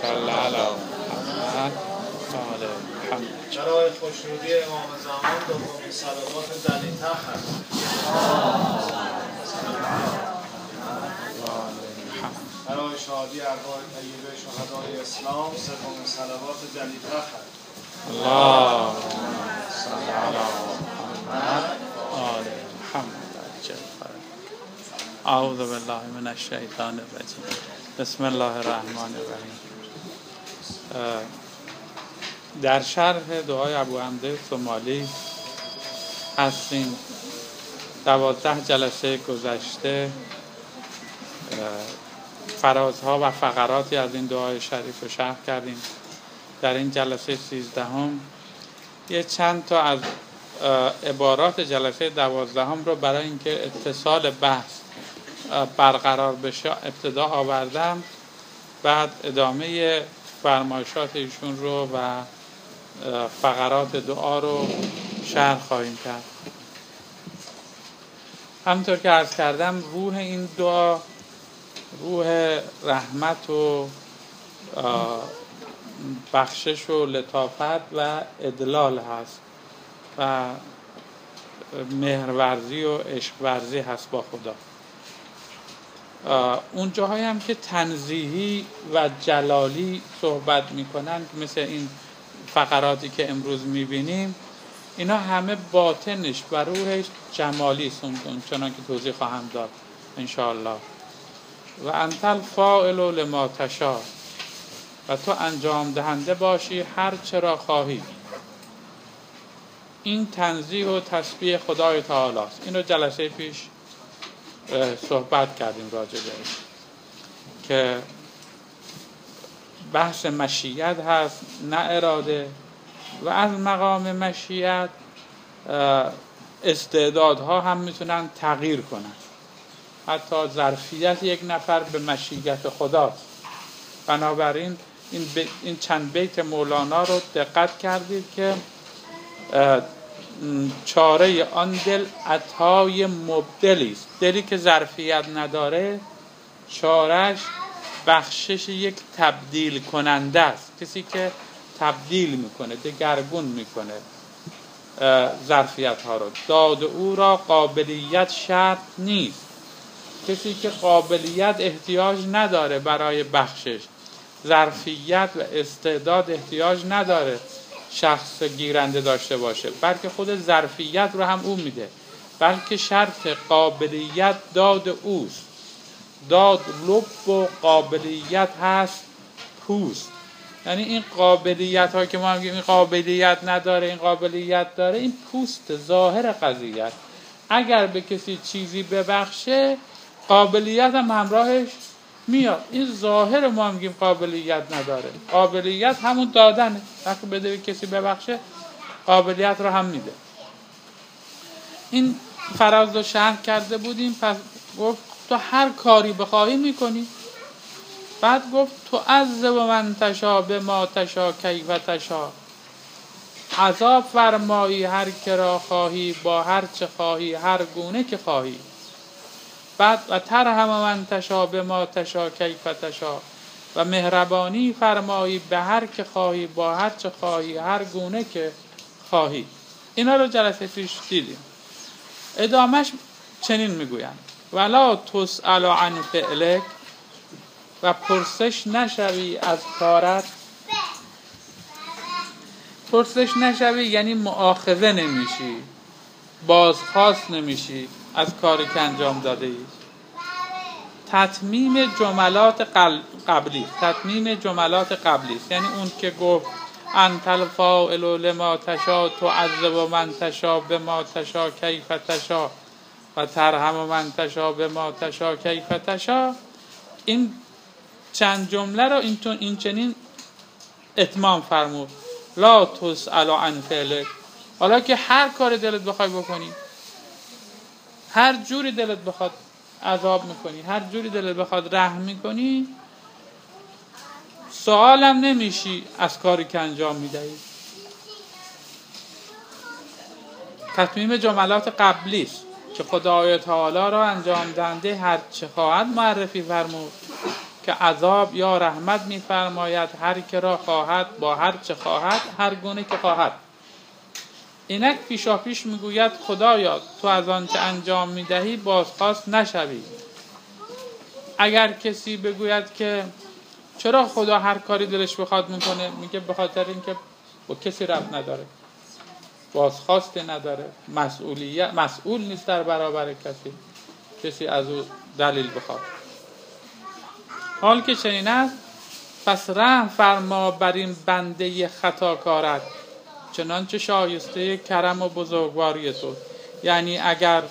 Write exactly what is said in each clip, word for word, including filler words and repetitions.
صل علی محمد آل محمد. برای خوشنودی امام زمان دومین صلوات دلیل تخر. برای شادی ارواح طیبه شهدای اسلام سومین صلوات دلیل تخر. اللهم صل علی محمد آل محمد. اعوذ بالله من الشیطان الرجیم. بسم الله الرحمن الرحیم. در شرح دعای ابو حمزه صومالی هستیم. دوازده جلسه گذشته فرازها و فقراتی از این دعای شریف رو شرح کردیم. در این جلسه سیزدهم یه چند تا از عبارات جلسه دوازدهم رو برای اینکه اتصال بحث برقرار بشه ابتدا آوردم، بعد ادامه فرمایشات ایشون رو و فقرات دعا رو شرح خواهیم کرد. همونطور که عرض کردم روح این دعا روح رحمت و بخشش و لطافت و ادلال هست و مهرورزی و عشقورزی هست با خدا. اون جاهایی هم که تنزیهی و جلالی صحبت میکنن مثل این فقراتی که امروز میبینیم، اینا همه باطنش و روحش جمالی است، چنان که توضیح خواهم داد انشاءالله. و انت الفاعل لما تشاء، و تو انجام دهنده باشی هر چرا خواهی. این تنزیه و تسبیح خدای تعالی است. این رو جلسه پیش صحبت کردیم راجع بهش که بحث مشیت هست نه اراده، و از مقام مشیت استعدادها هم میتونن تغییر کنن. حتی ظرفیت یک نفر به مشیت خداست. بنابراین این, ب... این چند بیت مولانا رو دقت کردید که چاره آن دل عطای مبدلی است. دلی که ظرفیت نداره چارش بخشش یک تبدیل کننده است. کسی که تبدیل میکنه، دگرگون میکنه ظرفیت ها رو. داد او را قابلیت شرط نیست. کسی که قابلیت احتیاج نداره برای بخشش، ظرفیت و استعداد احتیاج نداره شخص گیرنده داشته باشه، بلکه خود ظرفیت رو هم او میده، بلکه شرط قابلیت داد اوست. داد لب و قابلیت هست پوست. یعنی این قابلیت ها که ما میگیم این قابلیت نداره این قابلیت داره، این پوست ظاهر قضیت. اگر به کسی چیزی ببخشه قابلیت هم همراهش میاد. این ظاهر ما میگیم قابلیت نداره. قابلیت همون دادنه. وقتی بده به کسی ببخشه قابلیت رو هم میده. این فراز رو شرح کرده بودیم. پس گفت تو هر کاری بخواهی میکنی. بعد گفت تو عز و من تشا به ما تشا کیف تشا، عذاب فرمایی هر که را خواهی با هر چه خواهی هر گونه که خواهی. بعد و ترحم من تشا به ما تشا کیف تشا، و مهربانی فرمایی به هر که خواهی با هر چه خواهی هر گونه که خواهی. اینا رو جلسه پیش دیدیم. ادامش چنین میگویند ولا تسأل عن فعلک، و پرسش نشوی از کارت. پرسش نشوی یعنی مؤاخذه نمیشی، بازخواست نمیشی از کاری که انجام داده ای. تتمیم جملات قبلی تتمیم جملات قبلی یعنی اون که گفت انت الفاعل لما تشاء تعذب من تشاء بما تشاء کیف تشاء و ترحم من تشاء بما تشاء کیف تشاء، این چند جمله رو این این چنین اتمام فرمود. لا تسأل عن فعلک، حالا که هر کار دلت بخوای بکنی، هر جوری دلت بخواد عذاب میکنی، هر جوری دلت بخواد رحم میکنی، سوالم نمیشی از کاری که انجام میدهی. تتمیم جملات قبلی است که خدای تعالی را انجام دهنده هر چه خواهد معرفی فرمود که عذاب یا رحمت می‌فرماید هر که را خواهد با هر چه خواهد هر گونه که خواهد. اینک پیشا پیش میگوید خدایا تو از آنچه انجام میدهی بازخواست نشوی. اگر کسی بگوید که چرا خدا هر کاری دلش بخواد میکنه، میگه به خاطر اینکه با کسی ربط نداره، بازخواست نداره، مسئولیت مسئول نیست در برابر کسی کسی از او دلیل بخواد. حال که چنین است پس رحم فرما بر این بنده خطاکارت چنانچه شایسته کرم و بزرگواری تو. یعنی اگر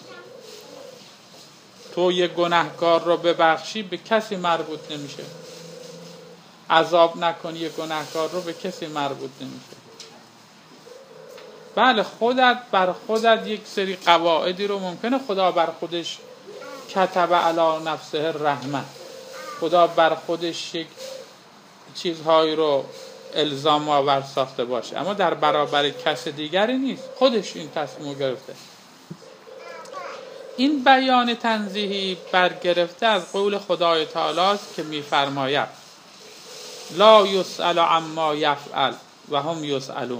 تو یک گناهکار رو ببخشی به کسی مربوط نمیشه، عذاب نکنی یک گناهکار رو به کسی مربوط نمیشه. بله خودت بر خودت یک سری قواعدی رو ممکنه خدا بر خودش کتب علی نفسه رحمت، خدا بر خودش یک چیزهایی رو الزام آور ساخته باشه، اما در برابر کس دیگری نیست، خودش این تصمیم گرفته. این بیان تنزیهی برگرفته از قول خدای تعالی است که می‌فرماید لا یسأل عما یفعل و هم یسألون.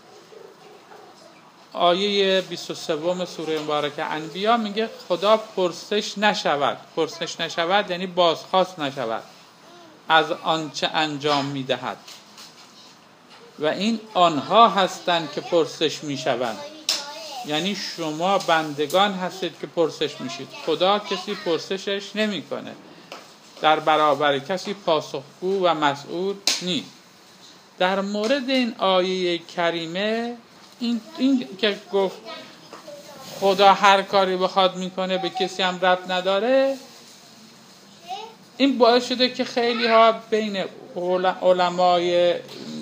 آیه بیست و سه سوره مبارکه انبیا میگه خدا پرسش نشود. پرسش نشود یعنی بازخواست نشود از آنچه انجام میدهد و این آنها هستند که پرسش میشوند. یعنی شما بندگان هستید که پرسش میشید. خدا کسی پرسشش نمیکنه، در برابر کسی پاسخگو و مسئول نیست. در مورد این آیه کریمه این, این که گفت خدا هر کاری بخواد میکنه به کسی هم ربط نداره، این باعث شده که خیلی ها بین علمای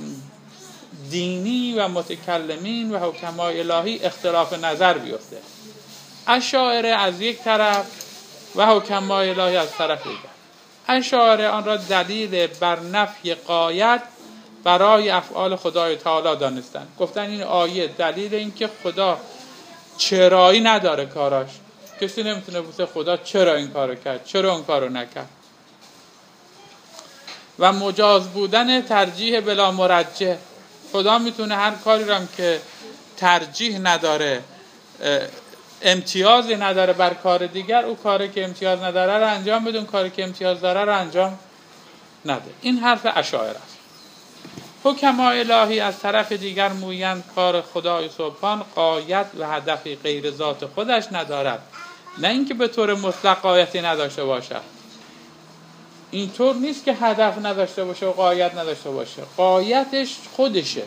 دینی و متکلمین و حکمای الهی اختلاف نظر بیفته. اشاعره از یک طرف و حکمای الهی از طرف دیگر. اشاعره آن را دلیل بر نفی غایت برای افعال خدای تعالی دانستند. گفتن این آیه دلیل این که خدا چرایی نداره کاراش، کسی نمیتونه بگه خدا چرا این کارو کرد، چرا اون کارو نکرد. و مجاز بودن ترجیح بلا مرجح، خدا میتونه هر کاری رو هم که ترجیح نداره، امتیازی نداره بر کار دیگر، او کاری که امتیاز نداره رو انجام بده، اون کاری که امتیاز داره رو انجام نده. این حرف اشاعره است. حکمای الهی از طرف دیگر مویند کار خدای سبحان غایت و هدفی غیر ذات خودش ندارد، نه اینکه به طور مطلق غایتی نداشته باشد. اینطور نیست که هدف نداشته باشه و غایت نداشته باشه، غایتش خودشه،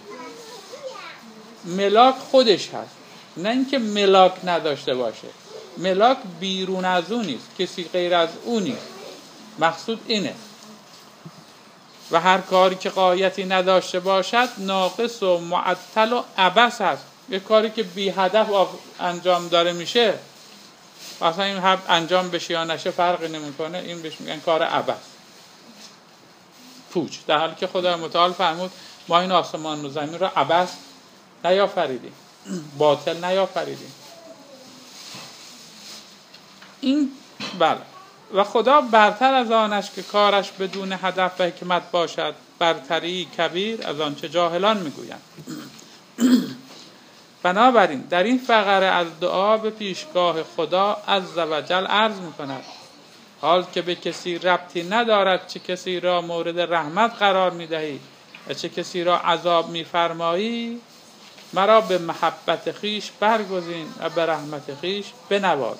ملاک خودش هست، نه اینکه ملاک نداشته باشه. ملاک بیرون از اون نیست، کسی غیر از اون نیست، مقصود اینه. و هر کاری که غایتی نداشته باشد ناقص و معطل و عبث است. یک کاری که بی هدف انجام داره میشه، مثلا این هم انجام بشه یا نشه فرقی نمیکنه، این بهش میگن کار عبث، پوچ. در حالی که خدای متعال فرمود ما این آسمان و زمین رو عبث نیافریدیم، باطل نیافریدیم. این بله. و خدا برتر از آنش که کارش بدون هدف و حکمت باشد، برتری کبیر از آنچه جاهلان میگویند. بنابراین در این فقره از دعا به پیشگاه خدا عز و جل عرض میکند حال که به کسی ربطی ندارد چه کسی را مورد رحمت قرار میدهی و چه کسی را عذاب میفرمایی، مرا به محبت خیش برگزین و به رحمت خیش بنواز.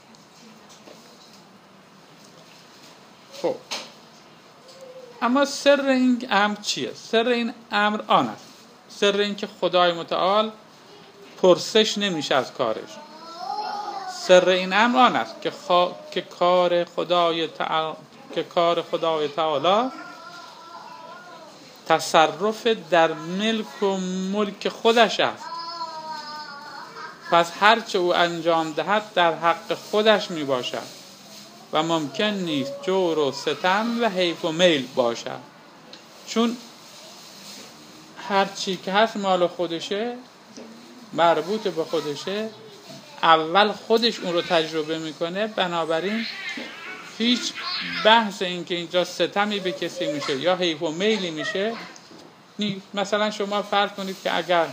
خب اما سر این امر چیه؟ سر این امر آن است، سر این که خدای متعال پرسش نمیشه از کارش. سر این امر آن است که, خا... که کار خدای تعالی که کار خدای تعالی تصرف در ملک و ملک خودش است. پس هرچه او انجام دهد در حق خودش می باشد و ممکن نیست جور و ستم و حیف و میل باشد، چون هرچی که هست مال خودشه، مربوط به خودشه، اول خودش اون رو تجربه میکنه، بنابراین هیچ بحث این که اینجا ستمی به کسی میشه یا حیف و میلی میشه نیست. مثلا شما فرض کنید که اگر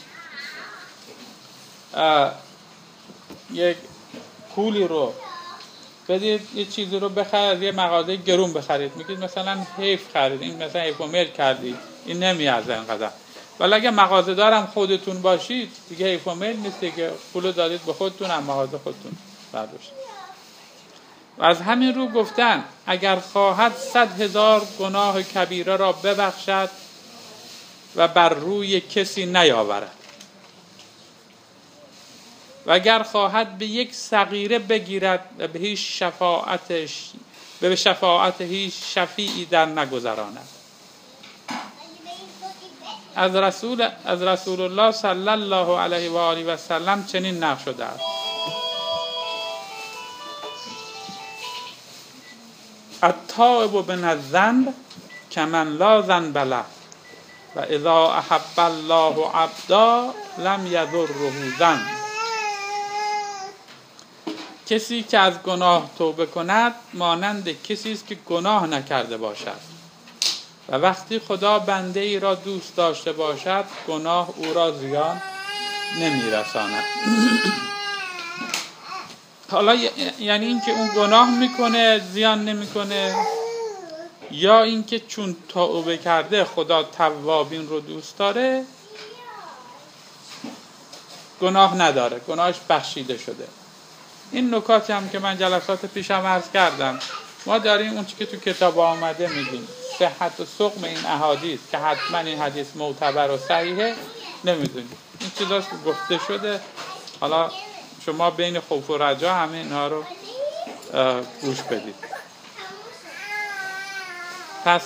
یک پولی رو بدید یه چیزی رو بخرید، یه مغازه گرون بخرید، میگید مثلا حیف خرید، این مثلا حیف و میل کردی، این نمیارزه اینقدر. ولی اگه مغازه دارم خودتون باشید دیگه حیف و میل نیست که پولو دادید به خودتون، هم مغازه خودتون برداشت. و از همین رو گفتن اگر خواهد صد هزار گناه کبیره را ببخشد و بر روی کسی نیاورد و اگر خواهد به یک صغیره بگیرد و به هیچ شفاعتش به شفاعت هیچ شفیعی در نگذراند. از رسول از رسول الله صلی الله علیه و آله و سلم چنین نقل شده است: التائب من الذنب کمن لا ذنب له و اذا احب الله عبدا لم یضره ذنب. کسی که از گناه توبه کند مانند کسی است که گناه نکرده باشد و وقتی خدا بنده ای را دوست داشته باشد گناه او را زیان نمیرساند. حالا یعنی این که اون گناه میکنه زیان نمیکنه، یا اینکه چون توبه کرده خدا توابین رو دوست داره گناه نداره، گناهش بخشیده شده. این نکاتی هم که من جلسات پیشم عرض کردم، ما داریم اون چیزی که تو کتاب آمده میگیم صحت و سقم این احادیث که حتما این حدیث معتبر و صحیحه نمیدونیم. این چیزاست که گفته شده، حالا شما بین خوف و رجا همه اینها رو گوش بدید. پس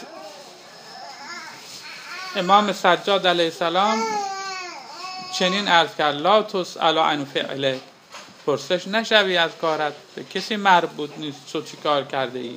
امام سجاد علیه السلام چنین عرض کرد: لا تسأل عن فعله، پرسش نشوی از کارت، به کسی مربوط نیست تو چی کار کرده ای.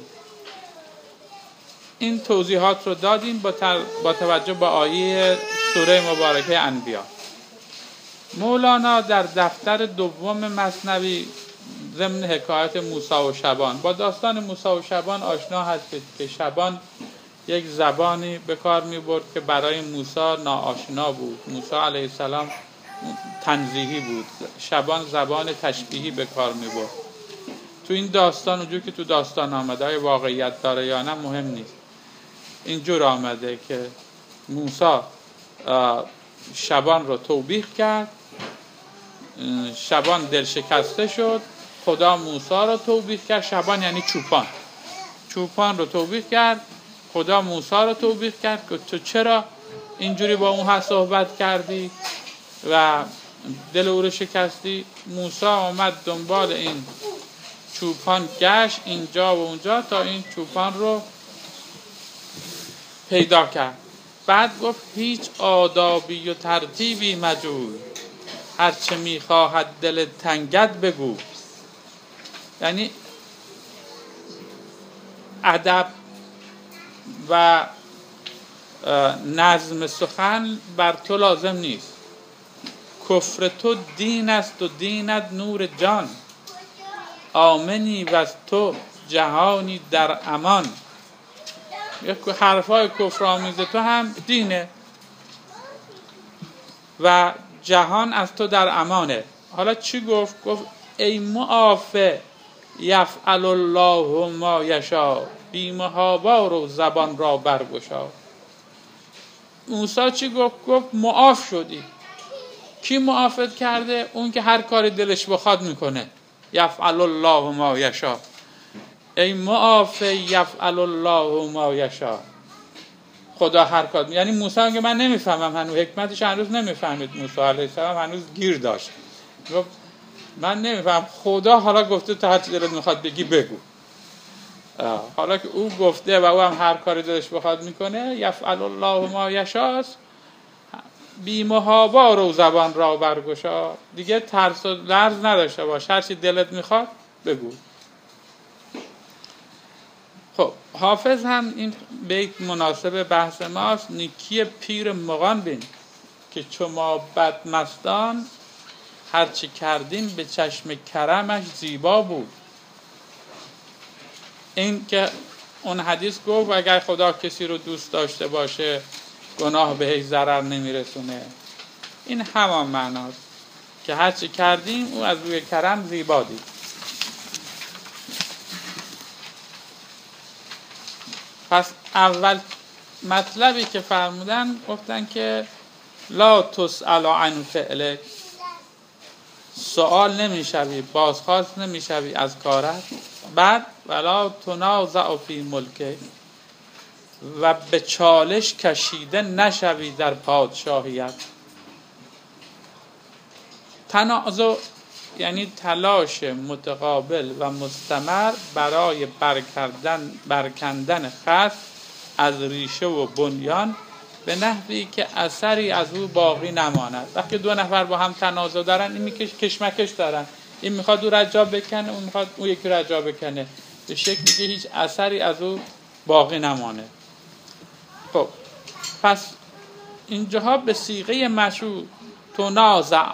این توضیحات رو دادیم با, تر... با توجه به آیه سوره مبارکه انبیا. مولانا در دفتر دوم مثنوی ضمن حکایت موسی و شبان با داستان موسی و شبان آشنا هستید که شبان یک زبانی به کار می برد که برای موسی ناآشنا بود. موسی علیه السلام تنزیهی بود، شبان زبان تشبیهی به کار می برد. تو این داستان اونجور که تو داستان آمده، های واقعیت داره یا نه مهم نیست، اینجور آمده که موسی شبان رو توبیخ کرد، شبان دل شکسته شد، خدا موسی رو توبیخ کرد. شبان یعنی چوپان، چوپان رو توبیخ کرد، خدا موسی رو توبیخ کرد که تو چرا اینجوری با اون صحبت کردی و دل او رو شکستی. موسی آمد دنبال این چوپان گشت اینجا و اونجا تا این چوپان رو پیدا کرد. بعد گفت هیچ آدابی و ترتیبی مجوی، هرچه میخواهد دل تنگت بگو. یعنی ادب و نظم سخن بر تو لازم نیست. کفر تو دین است و دینت نور جان، آمنی و از تو جهانی در امان. حرفای کفرآمیز تو هم دینه و جهان از تو در امانه. حالا چی گفت؟ گفت ای معافی یفعل الله ما یشاء، بی محابا رو زبان را برگشا. موسی چی گفت؟ گفت معاف شدی. کی معافت کرده؟ اون که هر کاری دلش بخواد میکنه. یفعل الله ما یشاء، ای معافی یفعل الله ما یشاء. خدا هر کار، یعنی موسی که من نمیفهمم هنوز حکمتش هنوز نمیفهمید. موسی علیه السلام هنوز گیر داشت، گفت من نمیفهم، خدا حالا گفته تو هر چی دلت میخواد بگی بگو. حالا که او گفته و او هم هر کاری دلش بخواد میکنه، یفعل الله ما یشاء، بی محابا رو زبان را برگشا، دیگه ترس و لرز نداشته باش، هر چی دلت میخواد بگو. خب حافظ هم این بیت مناسب بحث ماست: نیکی پیر مغان بین که چو ما بدمستان، هرچی کردیم به چشم کرمش زیبا بود. این که اون حدیث گفت اگر خدا کسی رو دوست داشته باشه گناه بهش ضرر نمیرسونه، این همان معناست که هرچی کردیم او از روی کرم زیبا دید. پس اول مطلبی که فرمودن گفتن که لا تسأل عن فعلک، سوال نمیشوی، بازخواست نمیشوی از کارت. بعد ولا تنازع فی ملکک، و به چالش کشیده نشوی در پادشاهیت. تنازع یعنی تلاش متقابل و مستمر برای برکردن برکندن خصم از ریشه و بنیان به نحوی که اثری از او باقی نماند. وقتی دو نفر با هم تنازع دارن، این میکش کشمکش دارن، این میخواد او را جا بکنه، اون میخواد اون یکی را جا بکنه، به شکلی که هیچ اثری از او باقی نمانه. خب پس اینجاها به صیغه مشروع تنازع،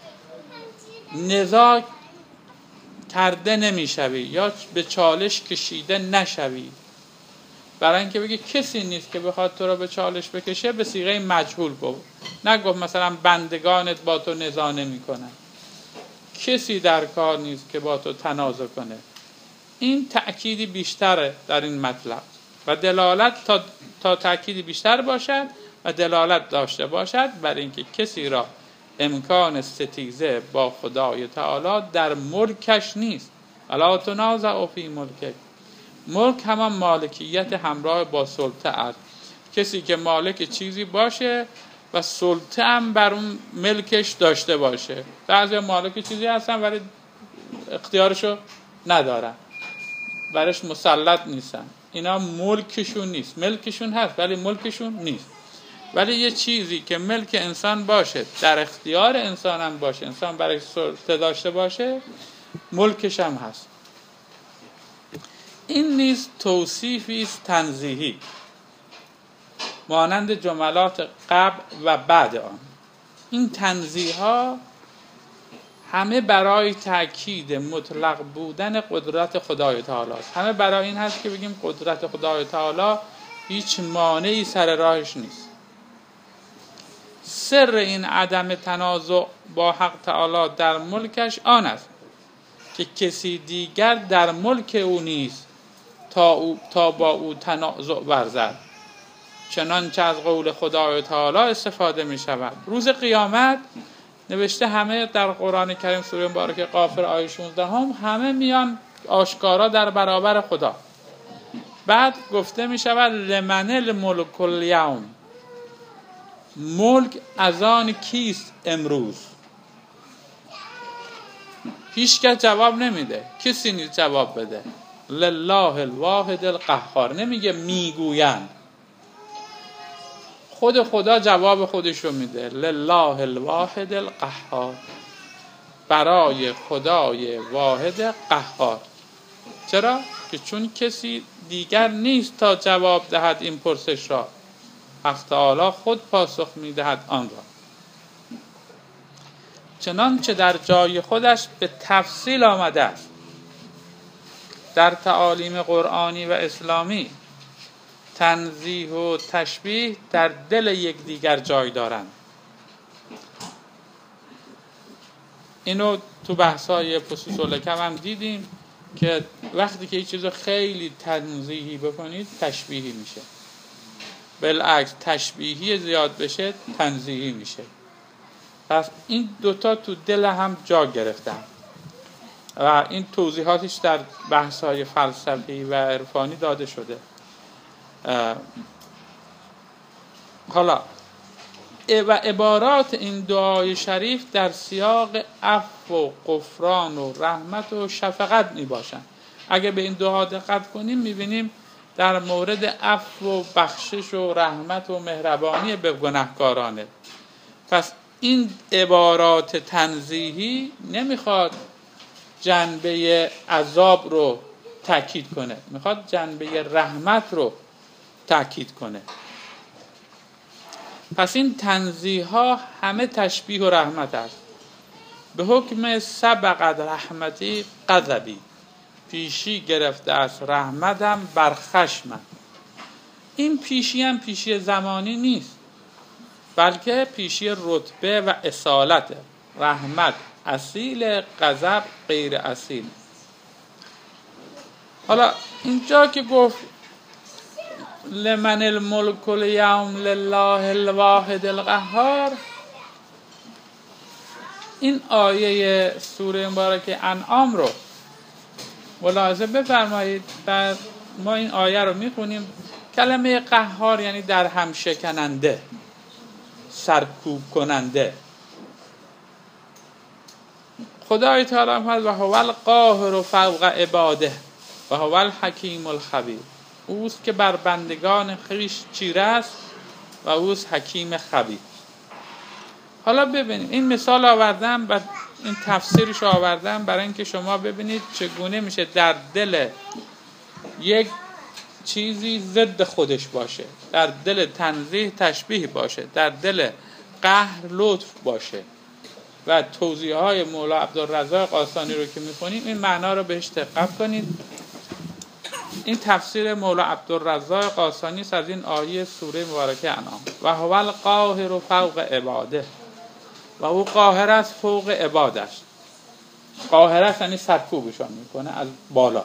نزاع کرده نمیشوی یا به چالش کشیده نشوی. برای اینکه بگه کسی نیست که بخواد تو را به چالش بکشه، به صیغه مجهول گفت. نگفت مثلا بندگانت با تو نزاع نمیکنن، کسی در کار نیست که با تو تنازع کنه. این تأکیدی بیشتره در این مطلب و دلالت تا تا تأکیدی بیشتر باشد و دلالت داشته باشد بر اینکه کسی را امکان ستیزه با خدای تعالی در ملکش نیست. الا تنازع فی ملکک، ملک همان مالکیت همراه با سلطه است. کسی که مالک چیزی باشه و سلطه هم بر اون ملکش داشته باشه. بعضی مالک چیزی هستن ولی اختیارشو ندارن، برش مسلط نیستن، اینا ملکشون نیست. ملکشون هست ولی ملکشون نیست. ولی یه چیزی که ملک انسان باشه، در اختیار انسان هم باشه، انسان برای سلطه داشته باشه، ملکش هم هست. این نیز توصیفی است تنزیهی، مانند جملات قبل و بعد آن. این تنزیه ها همه برای تأکید مطلق بودن قدرت خدای تعالی است. همه برای این هست که بگیم قدرت خدای تعالی هیچ مانعی سر راهش نیست. سر این عدم تنازع با حق تعالی در ملکش آن است که کسی دیگر در ملک او نیست تا, او تا با او تنازع ورزد، چنانچه از قول خدای تعالی استفاده می شود. روز قیامت نوشته همه در قرآن کریم سوره مبارکه غافر آیه شانزده هم همه میان آشکارا در برابر خدا. بعد گفته می شود لمن الملک الیوم، ملک از آن کیست امروز؟ هیچ کس جواب نمیده، کسی نیست جواب بده. لله الواحد القهار، نمیگه میگویند، خود خدا جواب خودشو میده. لله الواحد القهار، برای خدای واحد قهار. چرا؟ که چون کسی دیگر نیست تا جواب دهد این پرسش را، حق تعالی خود پاسخ میدهد آن را. چنانچه در جای خودش به تفصیل آمده است در تعالیم قرآنی و اسلامی، تنزیه و تشبیه در دل یکدیگر جای دارند. اینو تو بحث‌های فصوص الحکم هم دیدیم که وقتی که یه چیزو خیلی تنزیهی بکنید تشبیهی میشه، بالعکس تشبیهی زیاد بشه تنزیهی میشه. پس این دوتا تو دل هم جا گرفتن و این توضیحاتش در بحث‌های فلسفی و عرفانی داده شده. حالا و عبارات این دعای شریف در سیاق عفو و غفران و رحمت و شفقت می باشند. اگه به این دعا دقت کنیم میبینیم در مورد عفو و بخشش و رحمت و مهربانی به گناهکارانه. پس این عبارات تنزیهی نمیخواد جنبه عذاب رو تأکید کنه، میخواد جنبه رحمت رو تأکید کنه. پس این تنزیه ها همه تشبیه و رحمت است. به حکم سبقت رحمتی غضبی، پیشی گرفته است رحمتم بر خشمم. این پیشی هم پیشی زمانی نیست، بلکه پیشی رتبه و اصالته. رحمت اصیل، غضب غیر اصیل. حالا اینجا که گفت لمن الملک الیوم لله الواحد القهار، این آیه سوره مبارکه انعام رو ملاحظه بفرمایید. بعد ما این آیه رو میخونیم. کلمه قهار یعنی در هم شکننده، سرکوب کننده. خدای تعالی فرمود و هو القاهر فوق عباده و هو الحکیم الخبیر. اوست که بر بندگان خویش چیره است و اوست حکیم خبیر. حالا ببینید این مثال آوردم و این تفسیرش آوردم برای اینکه شما ببینید چگونه میشه در دل یک چیزی ضد خودش باشه، در دل تنزیه تشبیه باشه، در دل قهر لطف باشه. و توضیح های مولا عبدالرزاق قاسانی رو که میخونیم این معنا رو بهش دقت کنید. این تفسیر مولا عبدالرزاق قاسانی است از این آیه سوره مبارکه انعام. و هو القاهر فوق عباده، و او قاهر است فوق عبادش. قاهر است یعنی سرکوبشان میکنه از بالا.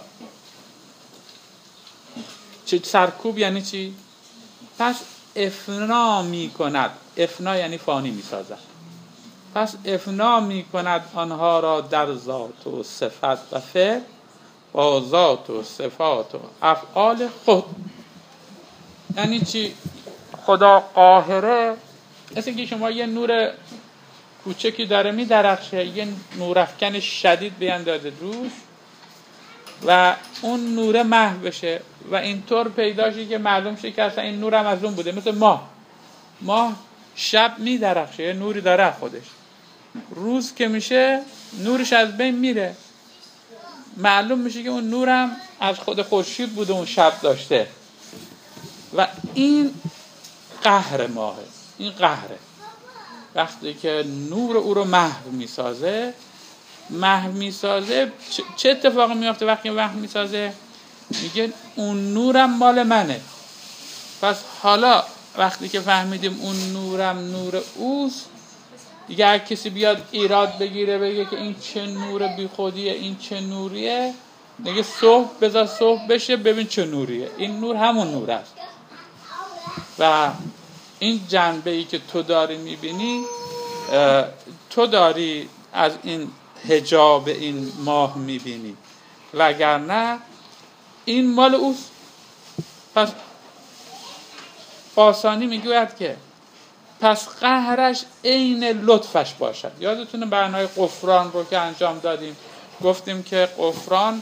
چه سرکوب یعنی چی؟ پس افنا میکند. افنا یعنی فانی میسازد. پس افنا میکند آنها را در ذات و صفت و فعل با ذات و صفات و افعال خود. یعنی چی؟ خدا قاهره. مثل که شما یه نور کوچکی داره میدرخشه، یه نورافکن شدید بیاندازه روش و اون نور محو بشه و اینطور پیدا شه که معلوم شه که اصلا این نور هم از اون بوده. مثل ماه. ماه شب میدرخشه، یه نوری داره خودش. روز که میشه نورش از بین میره، معلوم میشه که اون نورم از خود خورشید بوده، اون شب داشته. و این قهر ماهه. این قهره. وقتی که نور او رو محو میسازه، محو میسازه چه اتفاقی میفته؟ وقتی محو میسازه میگه اون نورم مال منه. پس حالا وقتی که فهمیدیم اون نورم نور اوست، دیگه هر کسی بیاد ایراد بگیره بگه که این چه نور بی خودیه، این چه نوریه، دیگه صبح بذار صبح بشه ببین چه نوریه. این نور همون نور است. و این جنبه ای که تو داری میبینی، تو داری از این حجاب این ماه میبینی، وگرنه این مال اوست. پس قاسانی میگوید که پس قهرش عین لطفش باشد. یادتونه برنامه غفران رو که انجام دادیم، گفتیم که غفران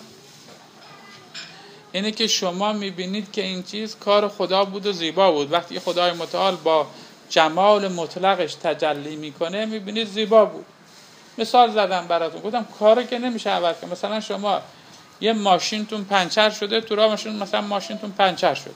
اینه که شما میبینید که این چیز کار خدا بود و زیبا بود. وقتی خدای متعال با جمال مطلقش تجلی میکنه میبینید زیبا بود. مثال زدم براتون، گفتم کاری که نمیشه عوض کنه. مثلا شما یه ماشینتون پنچر شده، تو راه ماشین مثلا ماشینتون پنچر شده،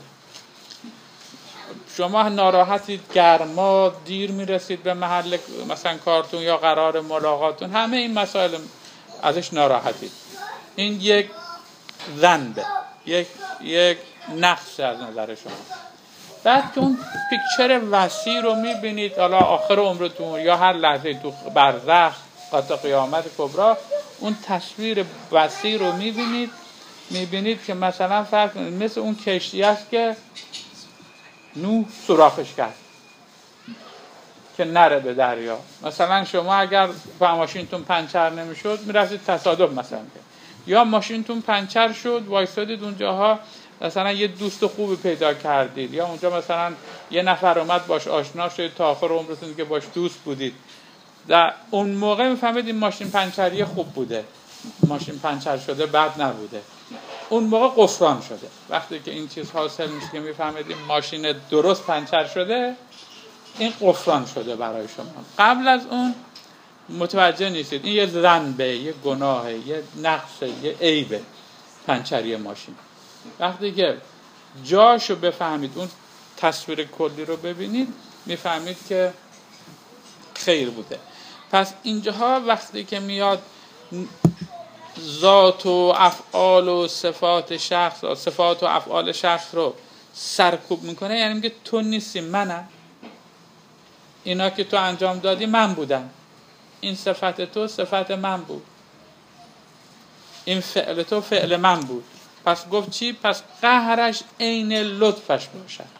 شما ناراحتید، گرما، دیر میرسید به محل مثلا کارتون یا قرار ملاقاتون، همه این مسائل ازش ناراحتید. این یک ذنبه، یک یک نقص از نظر شما. بعد که اون پیکچر وسیع رو میبینید، حالا آخر عمرتون یا هر لحظه تو برزخ تا قیامت کبری، اون تصویر وسیع رو میبینید. میبینید که مثلا فرض مثل اون کشتی است که نوح سوراخش کرد که نره به دریا. مثلا شما اگر ماشینتون پنچر نمیشد میرفتید تصادف مثلا کرد، یا ماشینتون پنچر شد وایسادید اونجاها، مثلا یه دوست خوبی پیدا کردید، یا اونجا مثلا یه نفر اومد باش آشنا شدید تا آخر عمرتون که باش دوست بودید، در اون موقع میفهمید این ماشین پنچری خوب بوده، ماشین پنچر شده بد نبوده. اون موقع غفران شده. وقتی که این چیز حاصل میشه که میفهمید این ماشین درست پنچر شده، این غفران شده برای شما. قبل از اون متوجه نیستید. این یه ذنبه، یه گناهه، یه نقصه، یه عیبه پنچری ماشین. وقتی که جاشو بفهمید، اون تصویر کلی رو ببینید، میفهمید که خیر بوده. پس اینجاها وقتی که میاد ذات و افعال و صفات شخص و صفات و افعال شخص رو سرکوب میکنه، یعنی میگه تو نیستی، منم. اینا که تو انجام دادی من بودم، این صفت تو صفت من بود، این فعل تو فعل من بود. پس گفت چی؟ پس قهرش عین لطفش باشد.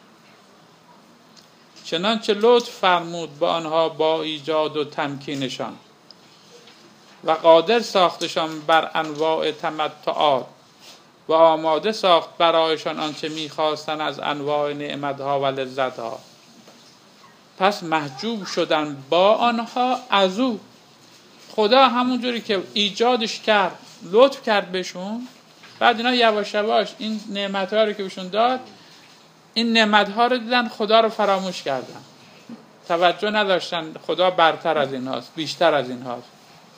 چنانچه لطف فرمود با آنها با ایجاد و تمکینشان و قادر ساختشان بر انواع تمتعات و آماده ساخت برایشان آنچه میخواستن از انواع نعمتها و لذتها. پس محجوب شدن با آنها از او. خدا همون جوری که ایجادش کرد، لطف کرد بهشون، بعد اینا یواش یواش این نعمتها رو که بهشون داد، این نعمتها رو دیدن خدا رو فراموش کردن، توجه نداشتن خدا برتر از این هاست، بیشتر از این هاست.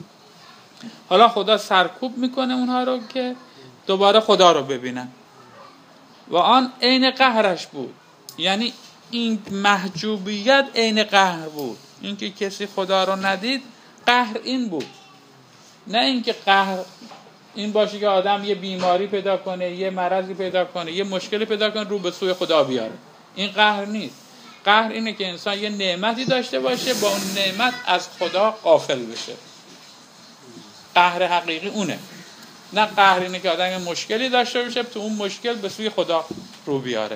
حالا خدا سرکوب میکنه اونها رو که دوباره خدا رو ببینن و آن عین قهرش بود. یعنی این محجوبیت عین قهر بود. اینکه کسی خدا رو ندید قهر این بود، نه اینکه قهر این باشه که آدم یه بیماری پیدا کنه، یه مرضی پیدا کنه، یه مشکلی پیدا کنه رو به سوی خدا بیاره. این قهر نیست. قهر اینه که انسان یه نعمتی داشته باشه، با اون نعمت از خدا غافل بشه. قهر حقیقی اونه. نه قهر اینه که آدم مشکلی داشته باشه تو اون مشکل به سوی خدا رو بیاره.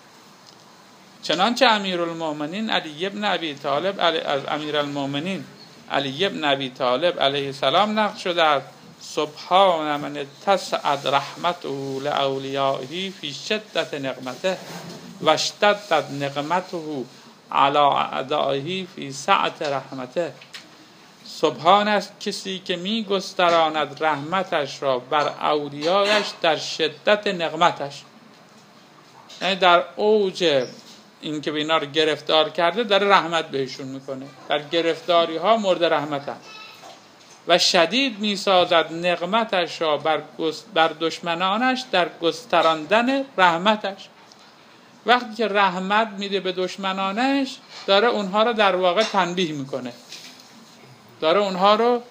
چنانچه امیرالمومنین علی ابن ابی طالب از امیرالمومنین علی ابن ابی طالب علیه السلام نقل شده است: سبحان من اتسعت رحمته لاولیائه فی شدت نقمته و اشتدت نقمته علی اعدائه فی سعت رحمته. سبحان است کسی که می گستراند رحمتش را بر اولیایش در شدت نقمتش، یعنی در اوج این که اینا رو گرفتار کرده داره رحمت بهشون میکنه، در گرفتاری ها مورد رحمتن. و شدید میسازد نقمتش را بر, بر دشمنانش در گستراندن رحمتش. وقتی که رحمت میده به دشمنانش داره اونها رو در واقع تنبیه میکنه، داره اونها رو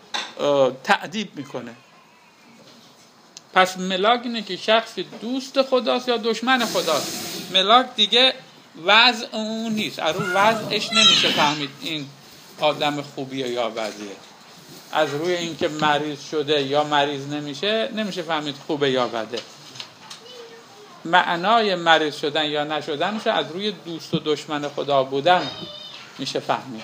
تعذیب میکنه. پس ملاک اینه که شخصی دوست خداست یا دشمن خداست. ملاک دیگه وضع اون نیست، از رو وضعش نمیشه فهمید این آدم خوبیه یا بدیه. از روی اینکه مریض شده یا مریض نمیشه نمیشه فهمید خوبه یا بده. معنای مریض شدن یا نشدنش از روی دوست و دشمن خدا بودن میشه فهمید.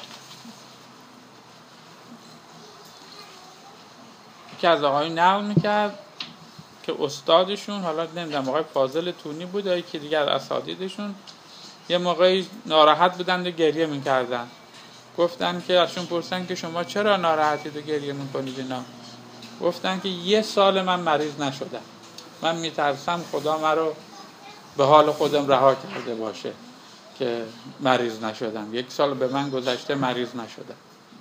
که از آقای نقل میکرد که استادشون، حالا نمیدونم آقای فاضل تونی بود یا یکی دیگر از اساتیدشون، یه موقعی ناراحت بودند و گریه میکردن. گفتن که ازشون پرسن که شما چرا ناراحتید و گریه میکنید اینا؟ گفتن که یه سال من مریض نشدم، من میترسم خدا من رو به حال خودم رها کرده باشه که مریض نشدم. یک سال به من گذشته مریض نشدم.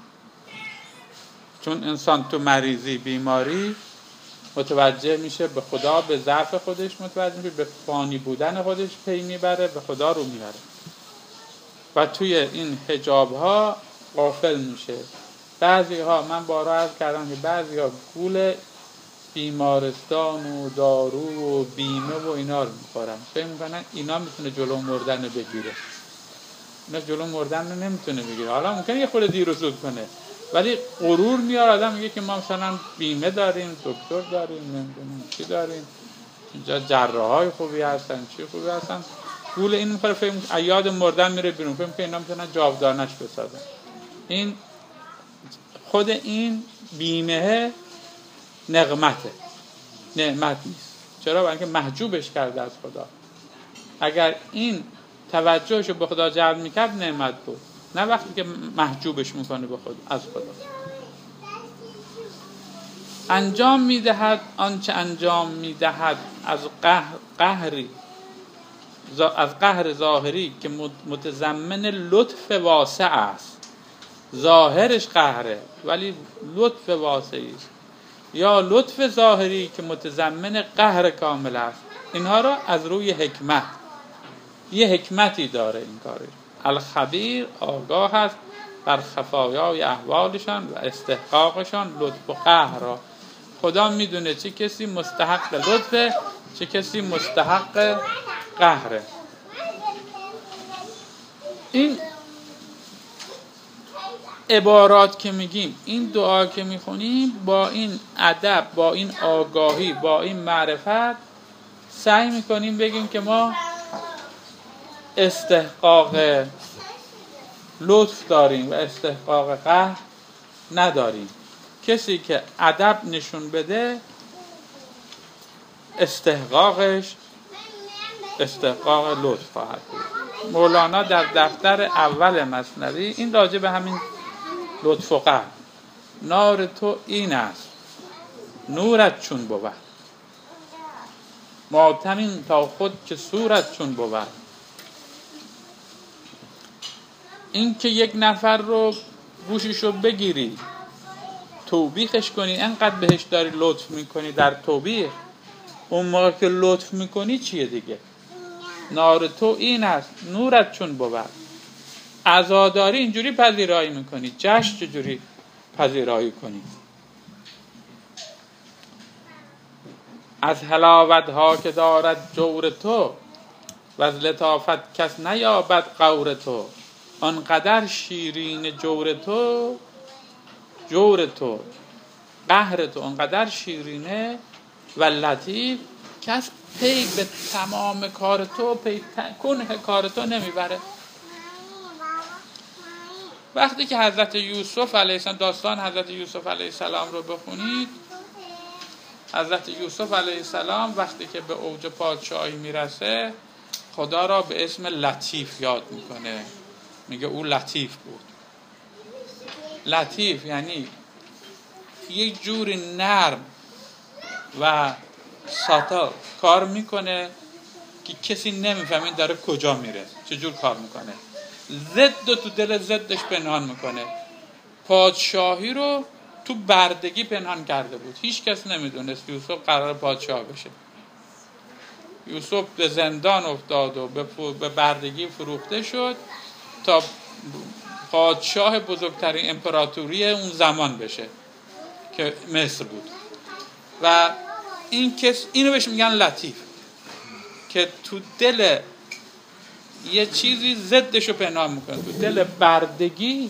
چون انسان تو مریضی، بیماری متوجه میشه به خدا، به ضعف خودش متوجه میشه، به فانی بودن خودش پی میبره، به خدا رو میبره و توی این حجاب ها غافل میشه. بعضی ها، من بارها عرض کردم که بعضی ها گول بیمارستان و دارو و بیمه و اینا رو میخورن، فکر میکنن اینا میتونه جلو مردن بگیره. اینا جلو مردن رو نمیتونه بگیره. حالا ممکنه یه خورده دیر و زود کنه، ولی غرور میاد آدم میگه که ما مثلا بیمه داریم، دکتر داریم، نمیدونم چی داریم، اینجا جراحای خوبی هستن، چی خوبی هستن. گول این میخوره، فکر میکنه یاد مردن میره بیرون، فکر میکنه اینا میتونن جاودانش بسازن. این خود این بیمه نقمته، نعمت نیست. چرا؟ برای اینکه محجوبش کرده از خدا. اگر این توجهشو به خدا جلب میکرد نعمت بود، نه وقتی که محجوبش میکنه به خود از خدا. انجام میدهد آنچه انجام میدهد از قهر قهری از قهر ظاهری که متضمن لطف واسع است. ظاهرش قهره ولی لطف واسعی است. یا لطف ظاهری که متضمن قهر کامل است. اینها را از روی حکمت، یه حکمتی داره این کارش. الخبیر آگاه است بر خفایای احوالشان و استحقاقشان لطف و قهر را. خدا میدونه چه کسی مستحق لطفه، چه کسی مستحق قهره. این عبارات که میگیم، این دعا که میخونیم، با این ادب، با این آگاهی، با این معرفت سعی میکنیم بگیم که ما استحقاق لطف داریم و استحقاق قهر نداریم. کسی که ادب نشون بده استحقاقش استحقاق لطف خواهد بود. مولانا در دفتر اول مثنوی این راجع به همین لطف و قهر: نار تو این است نورت چون بود، ماتمین تا خود که صورت چون بود. این که یک نفر رو گوششو بگیری توبیخش کنی، انقدر بهش داری لطف میکنی در توبیخ، اون موقع که لطف میکنی چیه دیگه؟ نار تو این است نورت چون بود. عزاداری اینجوری پذیرایی میکنی، جشن چجوری پذیرایی کنی؟ از حلاوت ها که دارد جور تو، و از لطافت کس نیابد غور تو. آنقدر شیرین جور تو، جور تو قهر تو آنقدر شیرینه و لطیف، کس پی به تمام کار تو، پی کنه کار تو نمیبره. وقتی که حضرت یوسف علیه السلام، داستان حضرت یوسف علیه السلام رو بخونید، حضرت یوسف علیه السلام وقتی که به اوج پادشاهی میرسه خدا را به اسم لطیف یاد میکنه، میگه او لطیف بود. لطیف یعنی یک جور نرم و ساتا کار میکنه که کسی نمیفهمه این داره کجا میره، چجور کار میکنه. ضد و تو دل ضدش پنهان میکنه. پادشاهی رو تو بردگی پنهان کرده بود، هیچ کس نمیدونست یوسف قرار پادشاه بشه. یوسف به زندان افتاد و به بردگی فروخته شد تا پادشاه بزرگترین امپراتوری اون زمان بشه که مصر بود. و این کس اینو بهش میگن لطیف، که تو دل یه چیزی ضدشو پنهان میکنه، تو دل بردگی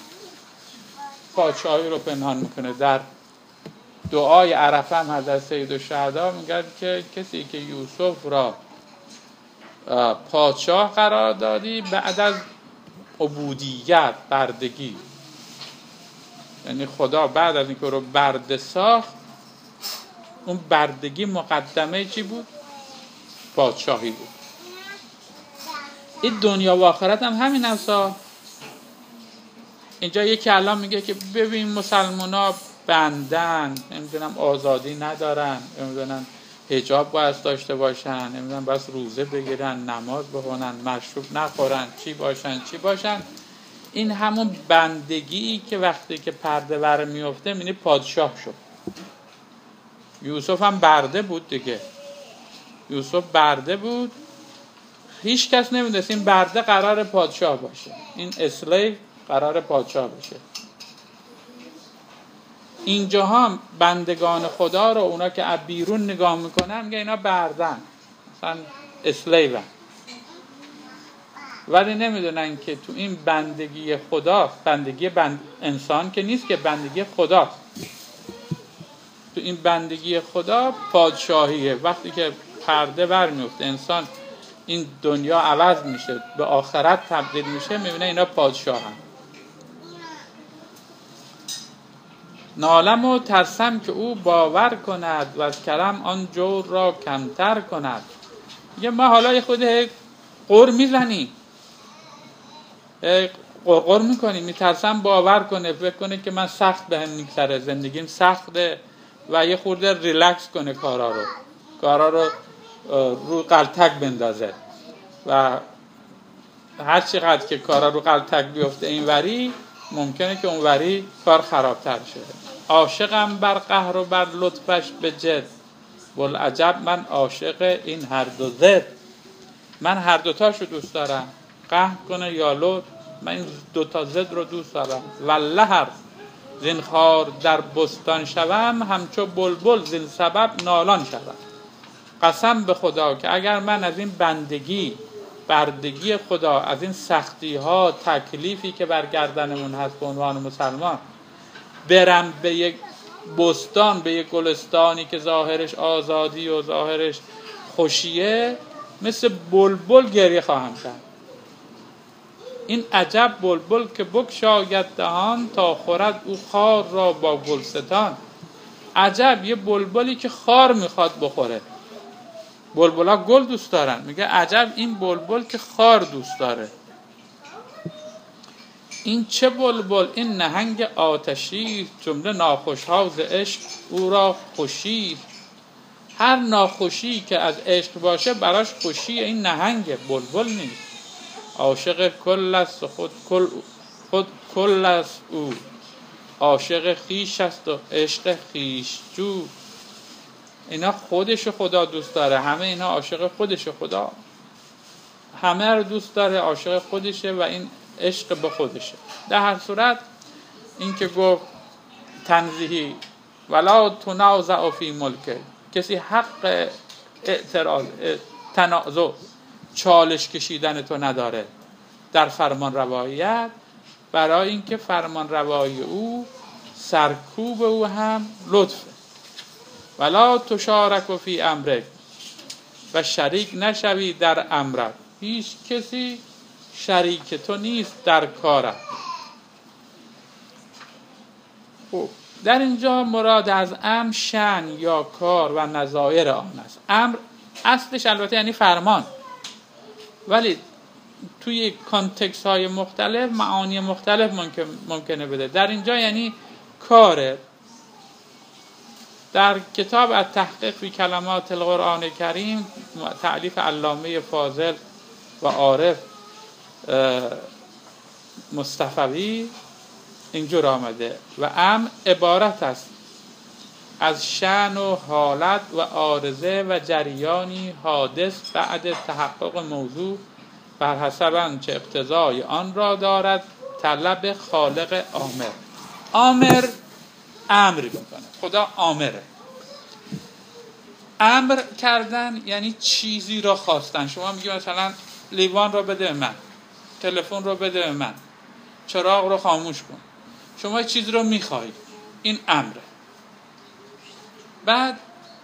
پادشاهی رو پنهان میکنه. در دعای عرفه هم حضرت سیدالشهدا میگن که کسی که یوسف را پادشاه قرار دادی بعد از عبودیت، بردگی، یعنی خدا بعد از اینکه رو برده ساخت، اون بردگی مقدمه چی بود؟ پادشاهی بود. این دنیا و آخرت هم همین هستا. اینجا یکی الان میگه که ببین مسلمان ها بندن، نمیدونم آزادی ندارن، نمیدونم حجاب باید داشته باشن، نمیدونم باید روزه بگیرن، نماز بخونن، مشروب نخورن، چی باشن چی باشن. این همون بندگی که وقتی که پرده ور میفته میبینی پادشاه شد. یوسف هم برده بود دیگه، یوسف برده بود، هیچ کس نمیدونست این برده قرار پادشاه باشه، این اسلیو قرار پادشاه بشه. اینجا هم بندگان خدا رو اونا که از بیرون نگاه میکنن میگه اینا بردن، مثلا اسلیو، ولی نمیدونن که تو این بندگی خدا، بندگی بند انسان که نیست، که بندگی خداست. تو این بندگی خدا پادشاهیه. وقتی که پرده برمیفته، انسان این دنیا عوض میشه، به آخرت تبدیل میشه، میبینه اینا پادشاه هم. نالم و ترسم که او باور کند و از کرم آن جور را کمتر کند. میگه ما حالا یه خود قر میزنیم، قرقر میکنیم، میترسم باور کنه، فکر کنه که من سخت به هم میگذره، زندگیم سخته و یه خورده ریلکس کنه، کارا رو کارا رو رو قلتک بندازه و هر چقدر که کارا رو قلتک بیفته این وری، ممکنه که اون وری کار خرابتر شه. عاشقم بر قهر و بر لطفش به جد، بلعجب من عاشق این هر دو ضد. من هر دوتاشو دوست دارم، قهر کنه یا لطف، من این دوتا ضد رو دوست دارم. والله هر زین خار در بستان شوم، همچو بلبل زین سبب نالان شوم. قسم به خدا که اگر من از این بندگی بردگی خدا، از این سختی ها تکلیفی که بر گردنمون هست به عنوان مسلمان، برم به یک بستان، به یک گلستانی که ظاهرش آزادی و ظاهرش خوشیه، مثل بلبل گریه خواهم کرد. این عجب بلبل که بگشاید دهان، تا خورد او خار را با گلستان. عجب یه بلبلی که خار میخواد بخوره. بلبلا گل دوست دارن، میگه عجب این بلبل که خار دوست داره. این چه بلبل؟ این نهنگ آتشی، جمله ناخوش‌ها ز عشق او را خوشی. هر ناخوشی که از عشق باشه براش خوشیه. این نهنگ، بلبل نیست. عاشق کل است و خود کل خود کل است او. عاشق خیش است و عشق خیش جو. اینا خودش خدا دوست داره، همه اینا عاشق خودش خدا، همه رو دوست داره، عاشق خودشه و این عشق به خودشه. در هر صورت این که گفت تنزیهی ولا تنازع فی ملک، کسی حق اعتراض، تنازع، چالش کشیدن تو نداره در فرمان رواییت، برای اینکه فرمان روایی او سرکوب او هم لطفه. ولا تشارک فی امرک، و شریک نشوی در امرت، هیچ کسی شریک تو نیست در کارت. خب در اینجا مراد از امر شأن یا کار و نظایر آن است. امر اصلش البته یعنی فرمان، ولی توی کانتکست های مختلف معانی مختلف ممکن ممکنه بده. در اینجا یعنی کاره. در کتاب التحقیق فی کلمات القرآن کریم، تألیف علامه فاضل و عارف مصطفوی، اینجور آمده و امر عبارت است از شأن و حالت و عارضه و جریانی حادث بعد تحقق موضوع بر حسب آنچه اقتضای آن را دارد، طلب خالق آمر. آمر امر میکنه، خدا آمره. امر کردن یعنی چیزی را خواستن. شما میگی مثلا لیوان رو بده به من، تلفن رو بده به من، چراغ رو خاموش کن. شما چیز رو میخوای، این امره. بعد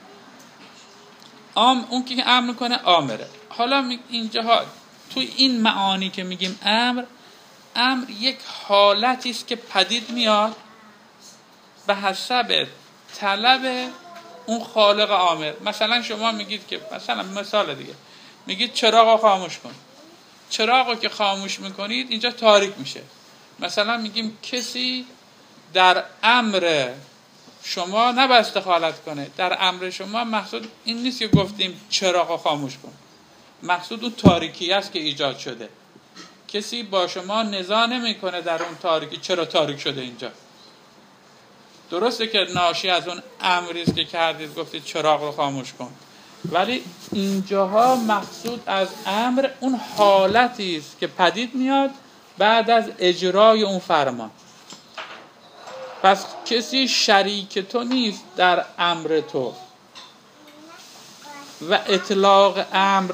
آم اون که امر میکنه آمره. حالا اینجاها تو این معانی که میگیم امر، امر یک حالتی است که پدید میاد به حسب طلب اون خالق آمر. مثلا شما میگید که مثلا مثال دیگه میگید چراغو خاموش کن. چراغو که خاموش میکنید اینجا تاریک میشه. مثلا میگیم کسی در امر شما نباید استخالت کنه. در امر شما مقصود این نیست که گفتیم چراغو خاموش کن، مقصود اون تاریکی است که ایجاد شده. کسی با شما نزاع نمیکنه در اون تاریکی، چرا تاریک شده اینجا. درسته که ناشی از اون امری است که کردید، گفتید چراغ رو خاموش کن، ولی اینجاها مقصود از امر اون حالتی است که پدید میاد بعد از اجرای اون فرمان. پس کسی شریک تو نیست در امر تو و اطلاق امر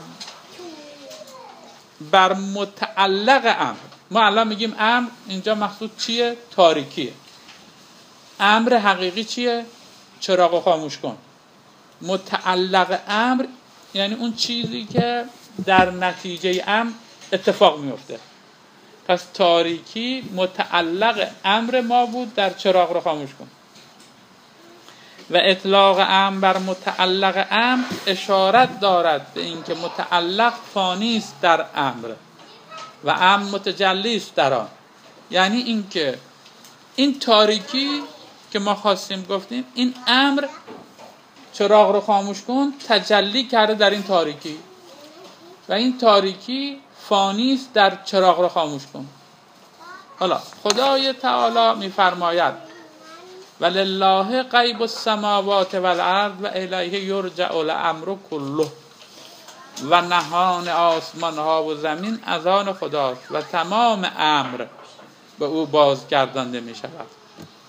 بر متعلق امر. ما الان میگیم امر، اینجا مقصود چیه؟ تاریکیه. امر حقیقی چیه؟ چراغو خاموش کن. متعلق امر یعنی اون چیزی که در نتیجه امر اتفاق میفته. پس تاریکی متعلق امر ما بود، در چراغ رو خاموش کن. و اطلاق امر بر متعلق امر اشارت دارد به اینکه متعلق فانی است در امر و امر متجلی است در آن. یعنی اینکه این تاریکی که ما خواستیم گفتیم، این امر چراغ رو خاموش کن تجلی کرده در این تاریکی و این تاریکی فانی است در چراغ رو خاموش کن. حالا خدای تعالی میفرماید ولله غیب السماوات والارض و الیه یرجع الامر کله، و نهان آسمان ها و زمین از آن خداست و تمام امر به او بازگردانده می شود.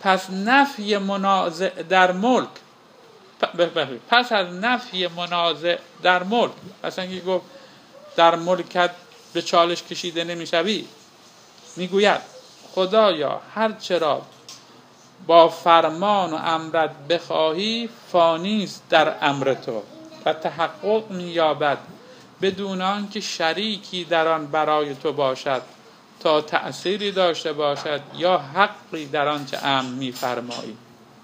پس نفی منازع در ملک پس از نفی منازع در ملک، اصلا که گفت در ملکت به چالش کشیده نمیشوی، میگوید خدایا هر چرا با فرمان و امرت بخواهی فانیست در امر تو و تحقق می‌یابد بدون آنکه شریکی در آن برای تو باشد تا تأثیری داشته باشد یا حقی در آنچه امر می‌فرمایی.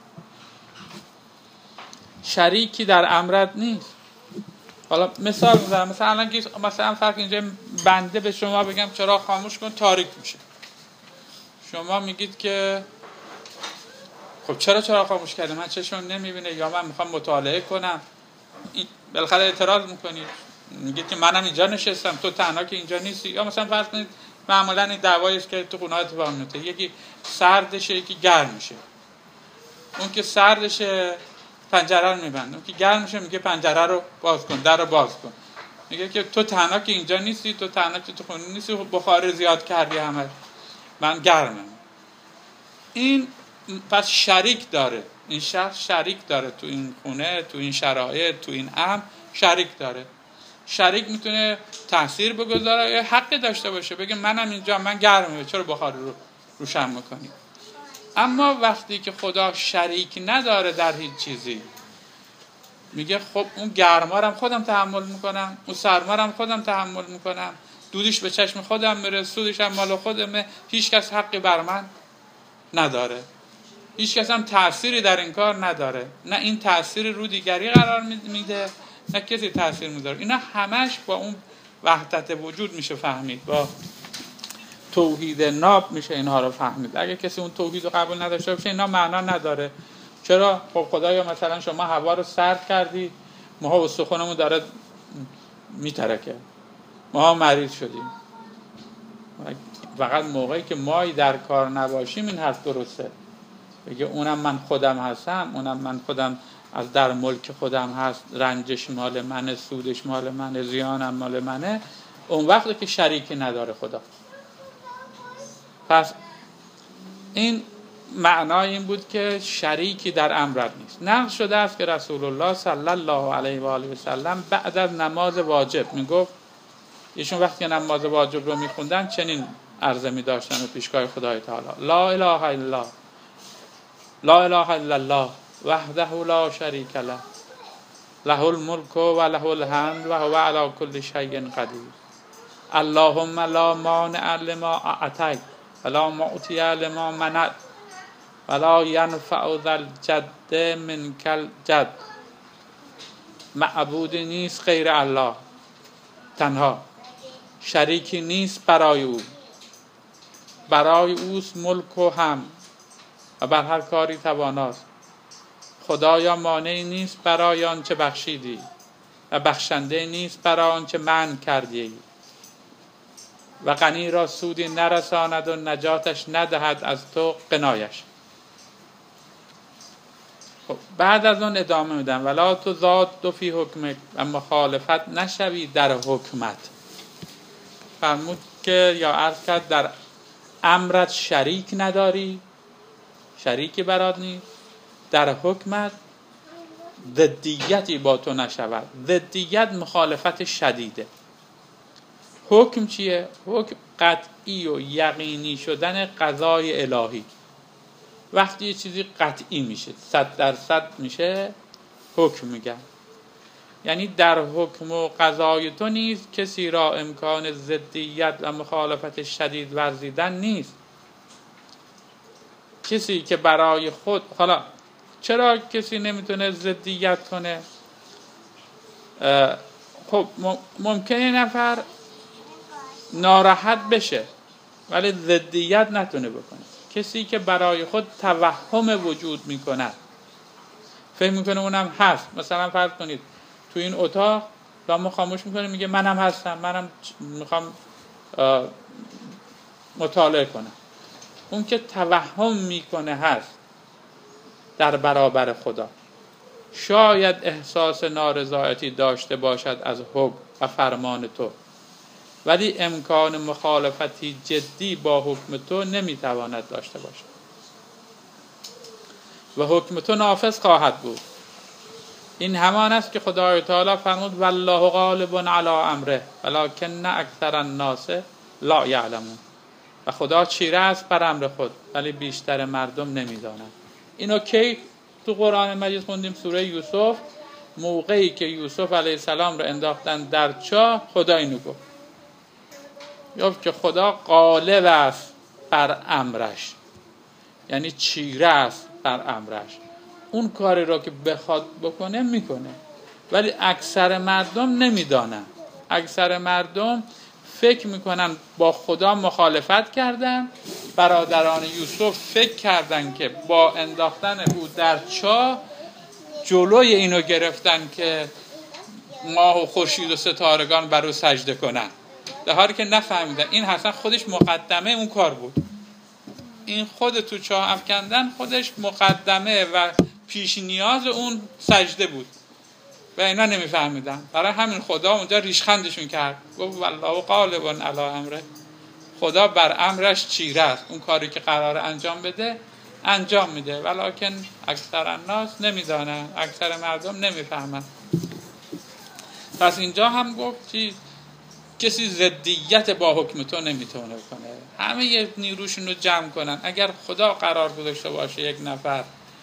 شریکی در امرت نیست. حالا مثال میزنم، مثلا الان که مثلا فرق اینجا بنده به شما بگم چرا خاموش کن تاریک میشه، شما میگید که خب چرا چرا خاموش کردی، من چشم نمیبینه یا من میخوام مطالعه کنم، بالاخره اعتراض میکنید، میگید که منم اینجا نشستم تو تنها که اینجا نیستی. یا مثلا فرض کنید معمولا این دعوایی است که تو خونه اتفاق میفته، یکی سردشه یکی گرم میشه، اون که سردشه پنجره رو میبنده، اون که گرم میشه میگه پنجره رو باز کن، در رو باز کن، میگه که تو تنها که اینجا نیستی، تو تنها که تو خونه نیستی، بخار زیاد کردی همه، من گرمم. این پس شریک داره، این شخص شریک داره تو این خونه، تو این شرایط، تو این امر شریک داره. شریک میتونه تاثیر بگذاره یا حق داشته باشه، بگه منم اینجا، من گرمه، چرا بخار رو روشن میکنی. اما وقتی که خدا شریک نداره در هیچ چیزی، میگه خب اون گرما رو خودم تحمل میکنم، اون سرما رو خودم تحمل میکنم، دودش به چشم خودم میره، سودش هم مال خودمه، هیچ کس حقی بر من نداره، هیچ کس هم تأثیری در این کار نداره، نه این تأثیر رو دیگری قرار میده نه کسی تأثیر میذاره. اینا همش با اون وحدت وجود میشه فهمید، با توحید ناب میشه اینها رو فهمید. اگه کسی اون توحید رو قبول نداشته باشه اینا معنا نداره. چرا؟ خب خدایا مثلا شما هوا رو سرد کردی، ماها استخونمون داره میترکه، ماها مریض شدیم. فقط موقعی که مایی در کار نباشیم این حرف درسته، بگه اونم من خودم هستم، اونم من خودم از در ملک خودم هست، رنجش مال منه، سودش مال منه، زیانم مال منه، اون وقتی که شریکی نداره خدا. پس این معنای این بود که شریکی در امرت نیست. نقل شده است که رسول الله صلی الله علیه و آله و سلم بعد از نماز واجب میگفت، ایشون وقتی نماز واجب رو میخوندن چنین عرضه میداشتن به پیشگاه خدای تعالی: لا اله الا الله، لا اله الا الله وحده لا شریک له، له الملک و له الحمد و هو علی کل شیء قدیر، اللهم لا مانع لما اعطیت ولا معطی لما منعت ولا ینفع ذا الجد منک الجد. معبودی نیست غیر الله تنها، شریکی نیست برای او، برای اوست ملک و هم و بر هر کاری تواناست. خدایا مانعی نیست برای آنچه بخشیدی و بخشنده نیست برای آنچه منع کردی و غنی را سودی نرساند و نجاتش ندهد از تو قنایش. خب بعد از اون ادامه میدم: ولا تو ذات دو فی حکمک، و مخالفت نشوی در حکمت. فرمود که یا عرض کرد در امرت شریک نداری، شریکی برات نیست، در حکمت ضدیتی با تو نشود. ضدیت مخالفت شدیده. حکم چیه؟ حکم قطعی و یقینی شدن قضای الهی. وقتی یه چیزی قطعی میشه، صد درصد میشه، حکم میگن. یعنی در حکم و قضای تو نیست کسی را امکان ضدیت و مخالفت شدید ورزیدن نیست. کسی که برای خود، حالا چرا کسی نمیتونه ضدیت کنه؟ خب ممکنه نفر ناراحت بشه ولی ضدیت نتونه بکنه. کسی که برای خود توهم وجود میکنه، فکر میکنه اونم هست. مثلا فرض کنید تو این اتاق و ما خاموش میکنه میگه منم هستم، منم میخوام مطالعه کنم. اون که توهم میکنه هست در برابر خدا. شاید احساس نارضایتی داشته باشد از حکم و فرمان تو، ولی امکان مخالفتی جدی با حکم تو نمیتواند داشته باشد. و حکم تو نافذ خواهد بود. این همان است که خدای تعالی فرمود والله غالب علی امره ولکن اکثر الناس لا یعلمون. و خدا چیره است بر امر خود ولی بیشتر مردم نمیدانند. اینو کی تو قرآن مجید خوندیم؟ سوره یوسف، موقعی که یوسف علیه السلام رو انداختن در چاه، خدا اینو گفت، گفت که خدا غالب است بر امرش، یعنی چیره است بر امرش. اون کاری رو که بخواد بکنه میکنه، ولی اکثر مردم نمیدانن. اکثر مردم فکر میکنن با خدا مخالفت کردن. برادران یوسف فکر کردن که با انداختن او در چاه جلوی اینو گرفتن که ماه و خورشید و ستارگان بر او سجده کنن، در حالی که نفهمیدن این اصلا خودش مقدمه اون کار بود. این خود تو چاه افکندن خودش مقدمه و پیش نیاز اون سجده بود و اینا نمیفهمیدن. برای همین خدا اونجا ریشخندشون کرد، گفت والله غالب علی امره، خدا بر امرش چیره است. اون کاری که قراره انجام بده انجام میده، ولکن اکثر الناس نمیدانن، اکثر مردم نمیفهمن. پس اینجا هم گفت چی؟ کسی ضدیت با حکم تو نمیتونه کنه. همه یه نیروشون رو جمع کنن. اگر خدا قرار گذاشته باشه یک نفر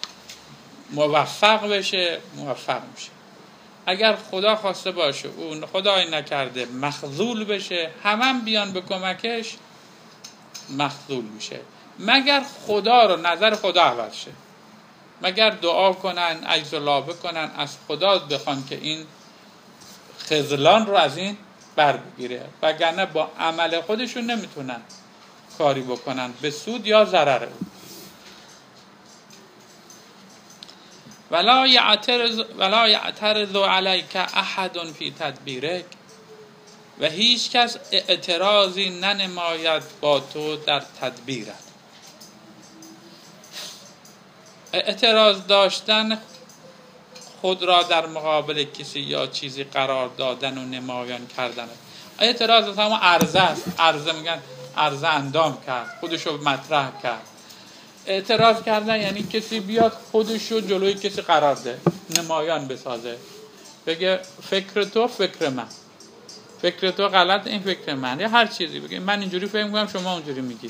موفق بشه، موفق میشه. اگر خدا خواسته باشه اون خدای نکرده مخذول بشه، همه هم بیان به کمکش، مخذول میشه. مگر خدا رو نظر خدا عوض شه، مگر دعا کنن، عجز و لابه کنن، از خدا بخوان که این خذلان رو از این بر بگیره، وگرنه با عمل خودشون نمیتونن کاری بکنن به سود یا ضرر. ولا یعترض ولا یعترض علیک احد فی تدبیرک، و هیچ کس اعتراضی ننماید با تو در تدبیرت. اعتراض داشتن خود را در مقابل کسی یا چیزی قرار دادن و نمایان کردن. اعتراض همون عرضه است. عرضه میگن عرضه اندام کرد، خودشو مطرح کرد. اعتراض کردن یعنی کسی بیاد خودشو جلوی کسی قرار ده، نمایان بسازه، بگه فکر تو فکر من، فکر تو غلط این فکر من، یا هر چیزی بگه من اینجوری فکر میکنم شما اونجوری میگی.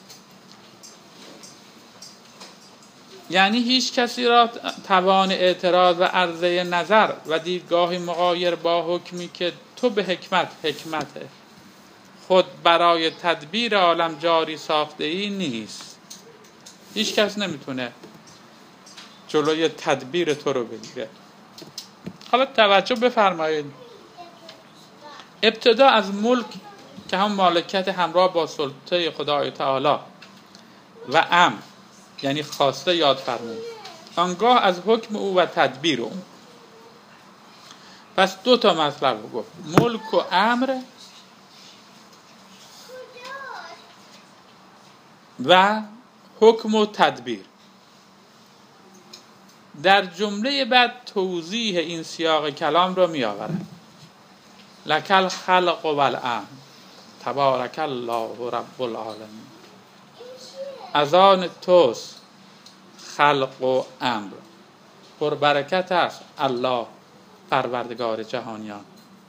یعنی هیچ کسی را توان اعتراض و عرضه نظر و دیدگاهی مغایر با حکمی که تو به حکمت حکمت خود برای تدبیر عالم جاری ساخته ای نیست. هیچ کس نمیتونه جلوی تدبیر تو رو بگیره. حالا توجه بفرمایید، ابتدا از ملک که هم مالکیت همراه با سلطه خدای تعالی و امر یعنی خواسته یاد فرمود، آنگاه از حکم او و تدبیر او. پس دو تا مطلب رو گفت، ملک و امر و حکم و تدبیر. در جمله بعد توضیح این سیاق کلام رو می آورد. لکل خلق و الامر تبارک الله رب العالمین. از آن توست خلق و امر، پر برکت است الله پروردگار جهانیان.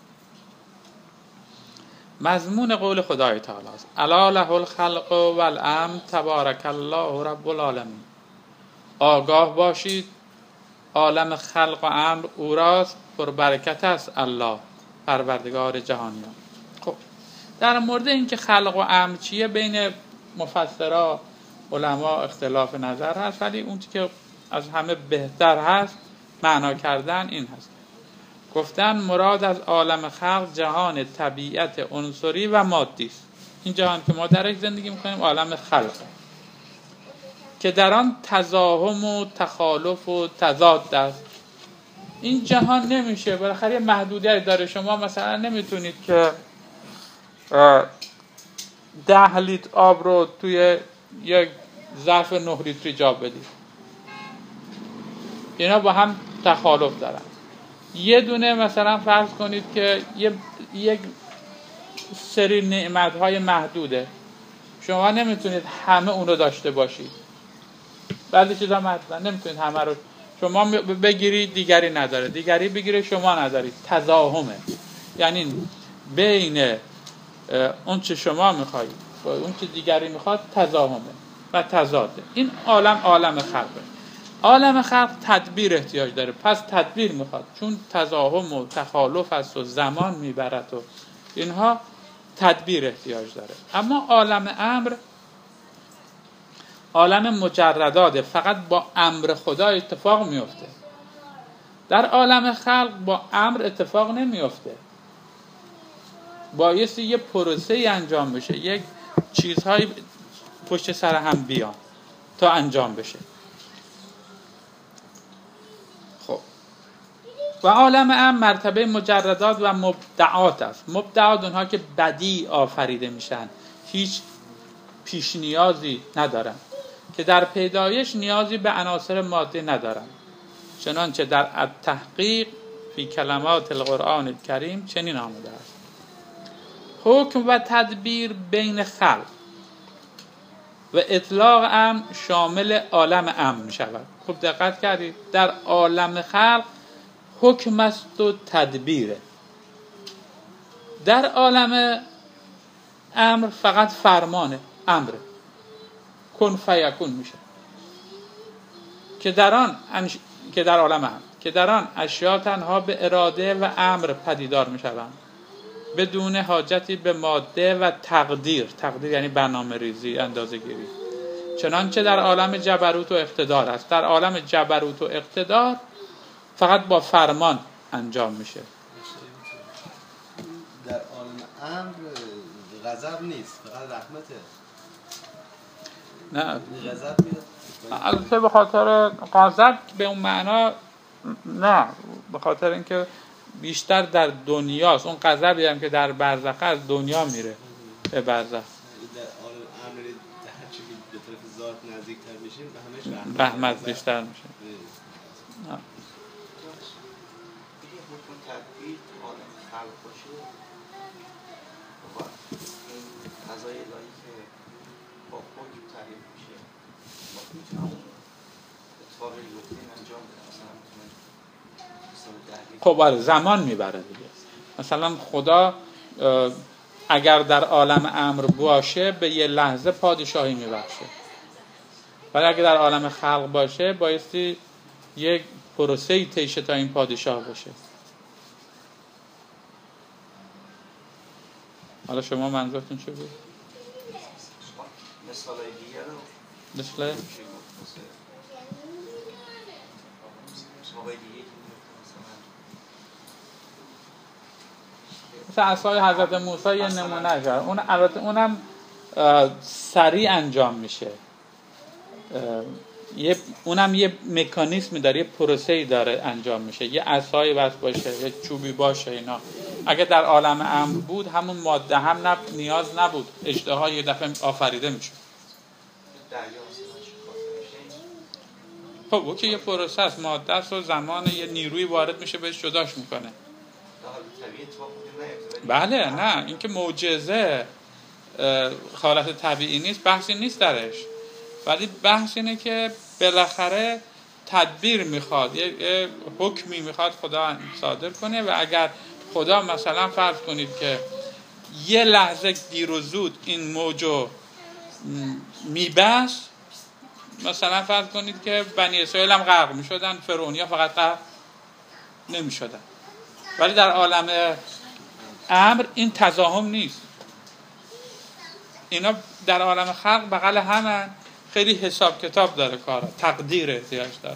مضمون قول خدای تعالی است الا له الخلق و الامر تبارک الله رب العالمین. آگاه باشید عالم خلق و امر او راست، پر برکت است الله پروردگار جهانیان. خب در مورد اینکه خلق و امر چیه بین مفسرها علما اختلاف نظر هست، ولی اون که از همه بهتر هست معنا کردن این هست. گفتن مراد از عالم خلق جهان طبیعت عنصری و مادی است. این جهان که ما درش زندگی میکنیم عالم خلق که در آن تزاحم و تخالف و تضاد است. این جهان نمیشه، بالاخره یه محدودیت داره. شما مثلا نمیتونید که ده لیتر آب رو توی یک ظرف نه لیتری جا بدید. اینا با هم تخالف دارن. یه دونه مثلا فرض کنید که یه یک سری نعمت‌های محدوده، شما نمیتونید همه اونو داشته باشید. بعضی چیزا مطلب نمیتونید همه رو شما بگیرید دیگری نداره، دیگری بگیره شما ندارید. تزاحمه، یعنی بین اون چه شما میخواید و اون چه دیگری میخواد تزاحمه و تضاده. این عالم عالم خلقه. عالم خلق تدبیر احتیاج داره، پس تدبیر میخواد، چون تزاحم و تخالف است و زمان میبرد و اینها تدبیر احتیاج داره. اما عالم امر عالم مجرداته، فقط با امر خدا اتفاق میفته. در عالم خلق با امر اتفاق نمیفته، بایستی یه پروسه انجام بشه، یک چیزهای پشت سر هم بیان تا انجام بشه. خب و عالم امر مرتبه مجردات و مبدعات است. مبدعات اونها که بدیع آفریده میشن، هیچ پیش نیازی ندارن، که در پیدایش نیازی به عناصر ماده ندارن. چنانچه در التحقیق فی کلمات القرآن الکریم چنین آمده است: حکم و تدبیر بین خلق و اطلاق امر شامل عالم امر می شود. خب دقت کردید، در عالم خلق حکم است و تدبیره، در عالم امر فقط فرمانه، امره، کن فیکون میشه، که در آن انش... که در عالم امر که در آن اشیاء تنها به اراده و امر پدیدار میشوند، بدون حاجتی به ماده و تقدیر. تقدیر یعنی برنامه ریزی، اندازه گیری. چنانچه در عالم جبروت و اقتدار است. در عالم جبروت و اقتدار فقط با فرمان انجام میشه. در عالم امر غضب نیست، فقط رحمته. نه غضب میاد البته به خاطر غضب به اون معنا نه، به خاطر اینکه بیشتر در دنیاست. اون غضبی هم که در برزخ از دنیا میره به برزخ. در عالم امر هر چی به طرف ذات نزدیکتر میشیم به همش رحمت, رحمت بیشتر میشه. نه. تدبیر عالم خلق باشه و این قضای الهی که با حکم تعریف میشه با میتونه اون اتفاق لطفی انجام بده. مثلا میتونه خب آره زمان میبره دیگه. مثلا خدا اگر در عالم امر باشه به یه لحظه پادشاهی میبخشه، ولی اگر در عالم خلق باشه بایستی یک پروسه‌ای طی شه تا این پادشاه باشه. حالا شما منظورتون چه بود؟ مثالای دیگه رو مثل مثلا عصای حضرت موسی یه نمونه شد. اون البته اونم سریع انجام میشه، یه اونم یه مکانیزمی داره، یه پروسه‌ای داره انجام میشه. یه عصای بس باشه، یه چوبی باشه، اینا اگه در عالم امر بود همون ماده هم نب... نیاز نبود، اشتها یه دفعه آفریده میشه. خب او که یه پروسه است، ماده است و زمان یه نیروی وارد میشه بهش جداش میکنه. بله نه، این که معجزه حالت طبیعی نیست، بحثی نیست درش، ولی بحث اینه که بالاخره تدبیر میخواد، یه حکمی میخواد خدا صادر کنه و اگر خدا مثلا فرض کنید که یه لحظه دیر و زود این موجو میبست، مثلا فرض کنید که بنی اسرائیل هم غرق میشدن، فرعونیا فقط غرق نمیشدن، ولی در عالم امر این تزاحم نیست. اینا در عالم خلق بغل همن، خیلی حساب کتاب داره کارا، تقدیر احتیاج داره.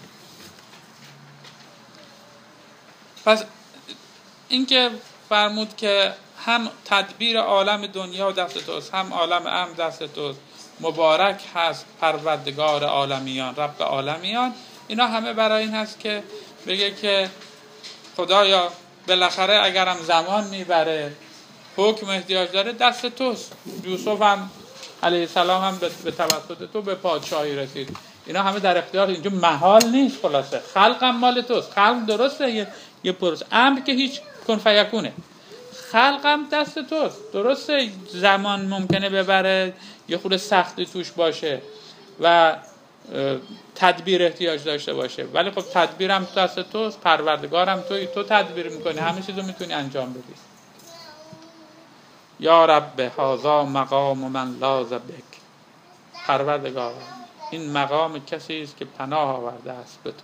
پس اینکه فرمود که هم تدبیر عالم دنیا دست توست، هم عالم امر دست توست، مبارک هست پروردگار عالمیان، رب عالمیان، اینا همه برای این هست که بگه که خدایا بالاخره اگرم زمان میبره، حکم احتیاج داره، دست توست. یوسف هم علیه السلام هم به توسط تو به پادشاهی رسید. اینا همه در اختیار، اینجا محال نیست. خلاصه خلق هم مال توست. خلق درسته یه, یه پروسه، امر که هیچ کن فیکونه. خلق هم دست توست. درسته زمان ممکنه ببره، یه خورده سختی توش باشه و تدبیر احتیاج داشته باشه، ولی خب تدبیرم تو دست توست، پروردگارم توی، تو تدبیر میکنی، همه چیزو میتونی انجام بدی. یا رب هذا مقام من لاذ بک، پروردگار این مقام کسی است که پناه آورده است به تو.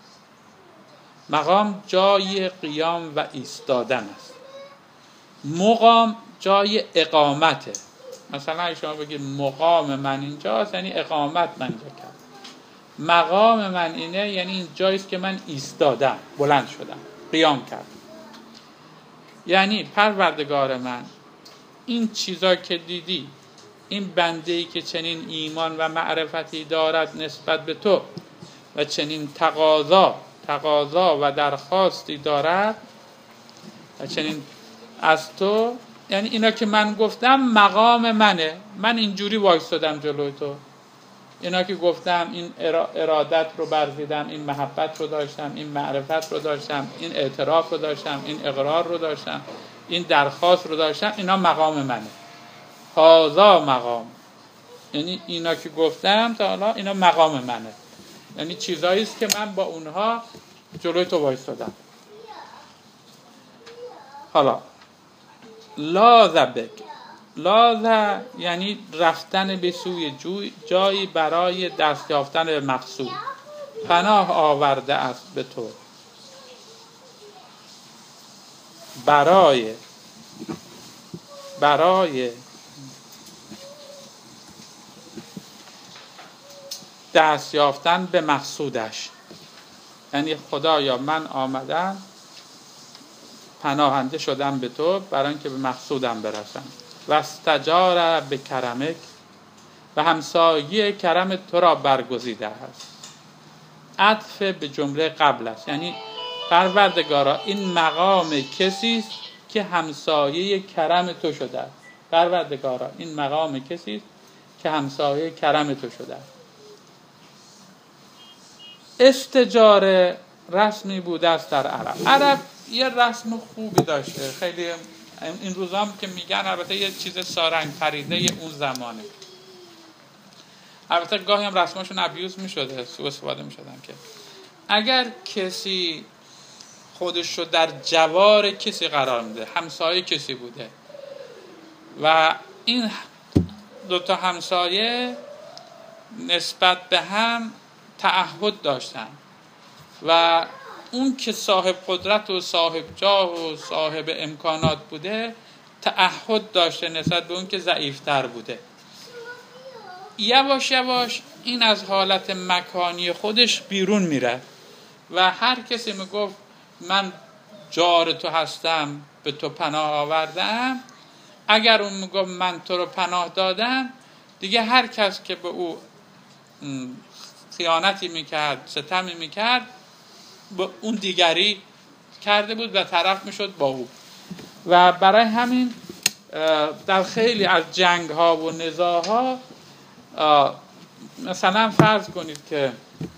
مقام جای قیام و ایستادن است، مقام جای اقامته. مثلا اگه شما بگید مقام من اینجاست، یعنی اقامت من اینجا کرد. مقام من اینه یعنی این جاییست که من ایستادم، بلند شدم، قیام کردم. یعنی پروردگار من این چیزا که دیدی، این بنده‌ای که چنین ایمان و معرفتی دارد نسبت به تو و چنین تقاضا تقاضا و درخواستی دارد و چنین از تو، یعنی اینا که من گفتم مقام منه، من اینجوری وایستادم جلوی تو. اینا که گفتم این ارادت رو برزیدم، این محبت رو داشتم، این معرفت رو داشتم، این اعتراف رو داشتم، این اقرار رو داشتم، این درخواست رو داشتم، اینا مقام منه. هذا مقام، یعنی اینا که گفتم تا حالا اینا مقام منه، یعنی چیزایی است که من با اونها جلوی تو وایستادم. حالا لاذ بک، لاذ یعنی رفتن به سوی جایی برای دست یافتن به مقصود. پناه آورده است به تو برای برای دست یافتن به مقصودش. یعنی خدایا من آمدم پناهنده شدم به تو برای اینکه به مقصودم برسم. و استجار به کرمک، و همسایه کرم تو را برگزیده است. عطف به جمله قبل است، یعنی پروردگارا این مقام کسی است که همسایه کرم تو شده است. پروردگارا این مقام کسی است که همسایه کرم تو شده است. استجاره رسمی بوده است در عرب. عرب یه رسم خوبی داشته، خیلی این روزا هم که میگن، البته یه چیز سارنگ پریده اون زمانه، البته گاهی هم رسماشون ابیوز میشده، سوء استفاده میشدن، که اگر کسی خودش رو در جوار کسی قرار میده، همسایه کسی بوده و این دوتا همسایه نسبت به هم تعهد داشتن و اون که صاحب قدرت و صاحب جاه و صاحب امکانات بوده تعهد داشته نسبت به اون که ضعیفتر بوده، یواش یواش این از حالت مکانی خودش بیرون میره و هر کسی میگفت من جار تو هستم، به تو پناه آوردم، اگر اون میگفت من تو رو پناه دادم، دیگه هر کس که به او خیانتی میکرد، ستمی میکرد، با اون دیگری کرده بود و طرف میشد با او. و برای همین در خیلی از جنگ ها و نزاع ها مثلا فرض کنید که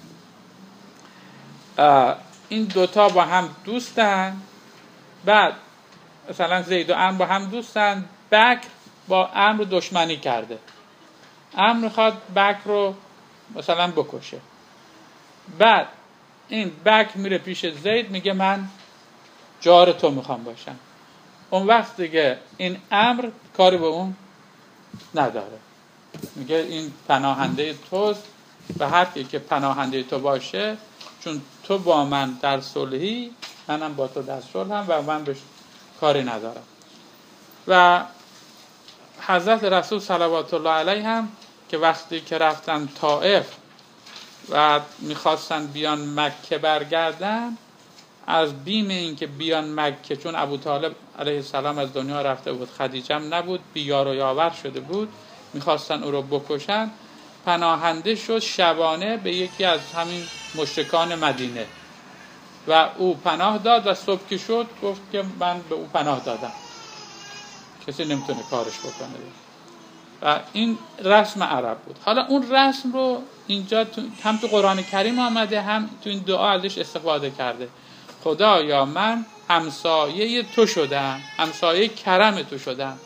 این دوتا با هم دوستن، بعد مثلا زید و عمرو با هم دوستن، بکر با عمرو دشمنی کرده، عمرو میخواد بکر رو مثلا بکشه، بعد این بکر میره پیش زید میگه من جار تو میخوام باشم، اون وقت دیگه این عمرو کاری به اون نداره، میگه این پناهنده توست و هر کی که پناهنده تو باشه، چون تو با من در صلحی، منم با تو در صلحم و من بهش کاری ندارم. و حضرت رسول صلوات الله علیه هم که وقتی که رفتن طائف و میخواستن بیان مکه برگردن، از بیم این که بیان مکه، چون ابو طالب علیه السلام از دنیا رفته بود، خدیجه هم نبود، بیار و یاور شده بود، میخواستن او رو بکشن، پناهنده شد شبانه به یکی از همین مشرکان مدینه و او پناه داد و صبح که شد گفت که من به او پناه دادم، کسی نمیتونه کارش بکنه. و این رسم عرب بود. حالا اون رسم رو اینجا تو، هم تو قرآن کریم آمده، هم تو این دعا ازش استفاده کرده. خدایا من همسایه تو شدم، همسایه کرم تو شدم.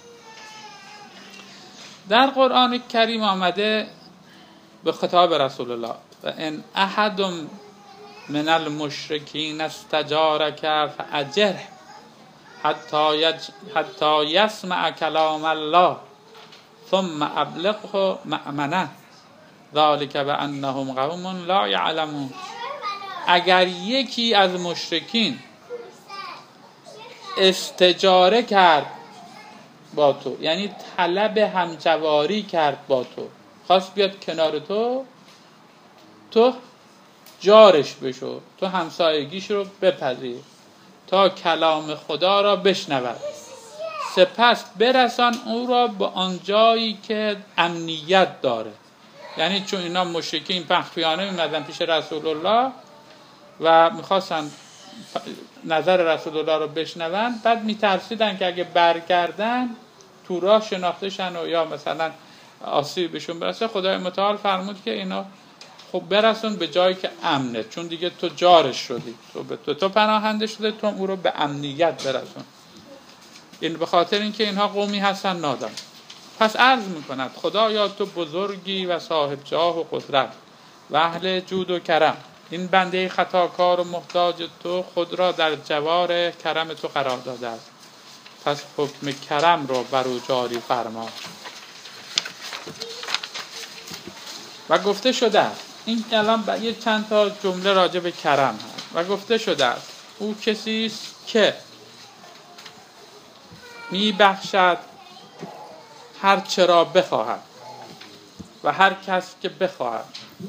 در قرآن کریم آمده به خطاب رسول الله و ان احد من المشرکین استجارک فاجره حتی یج... حتی یسمع کلام الله ثم ابلغه مأمنه ذلک بانهم قوم لا یعلمون. اگر یکی از مشرکین استجاره کرد با تو، یعنی طلب همجواری کرد با تو، خواست بیاد کنار تو، تو جارش بشو، تو همسایگیش رو بپذیر تا کلام خدا را بشنود، سپس برسان او را به آن جایی که امنیت داره. یعنی چون اینا مشرکین مخفیانه میمدن پیش رسول الله و میخواستن نظر رسول الله رو بشنون، بعد میترسیدن که اگه برگردن تو راه شناخته شن و یا مثلا آسیب بهشون برسه. خدای متعال فرمود که اینا خب برسون به جایی که امنه، چون دیگه تو جارش شدی، تو به تو, تو پناهنده شده، تو او رو به امنیت برسون. این به خاطر اینکه اینها قومی هستن نادان. پس عرض میکند خدایا تو بزرگی و صاحب جاه و قدرت و اهل جود و کرم، این بنده خطاکار و محتاج تو خود را در جوار کرم تو قرار داده است، پس حکم کرم را بر او جاری فرما. و گفته شده است، این الان یه چند تا جمله راجع به کرم هست. و گفته شده است او کسی است که میبخشد هر چرا بخواهد و هر کس که بخواهد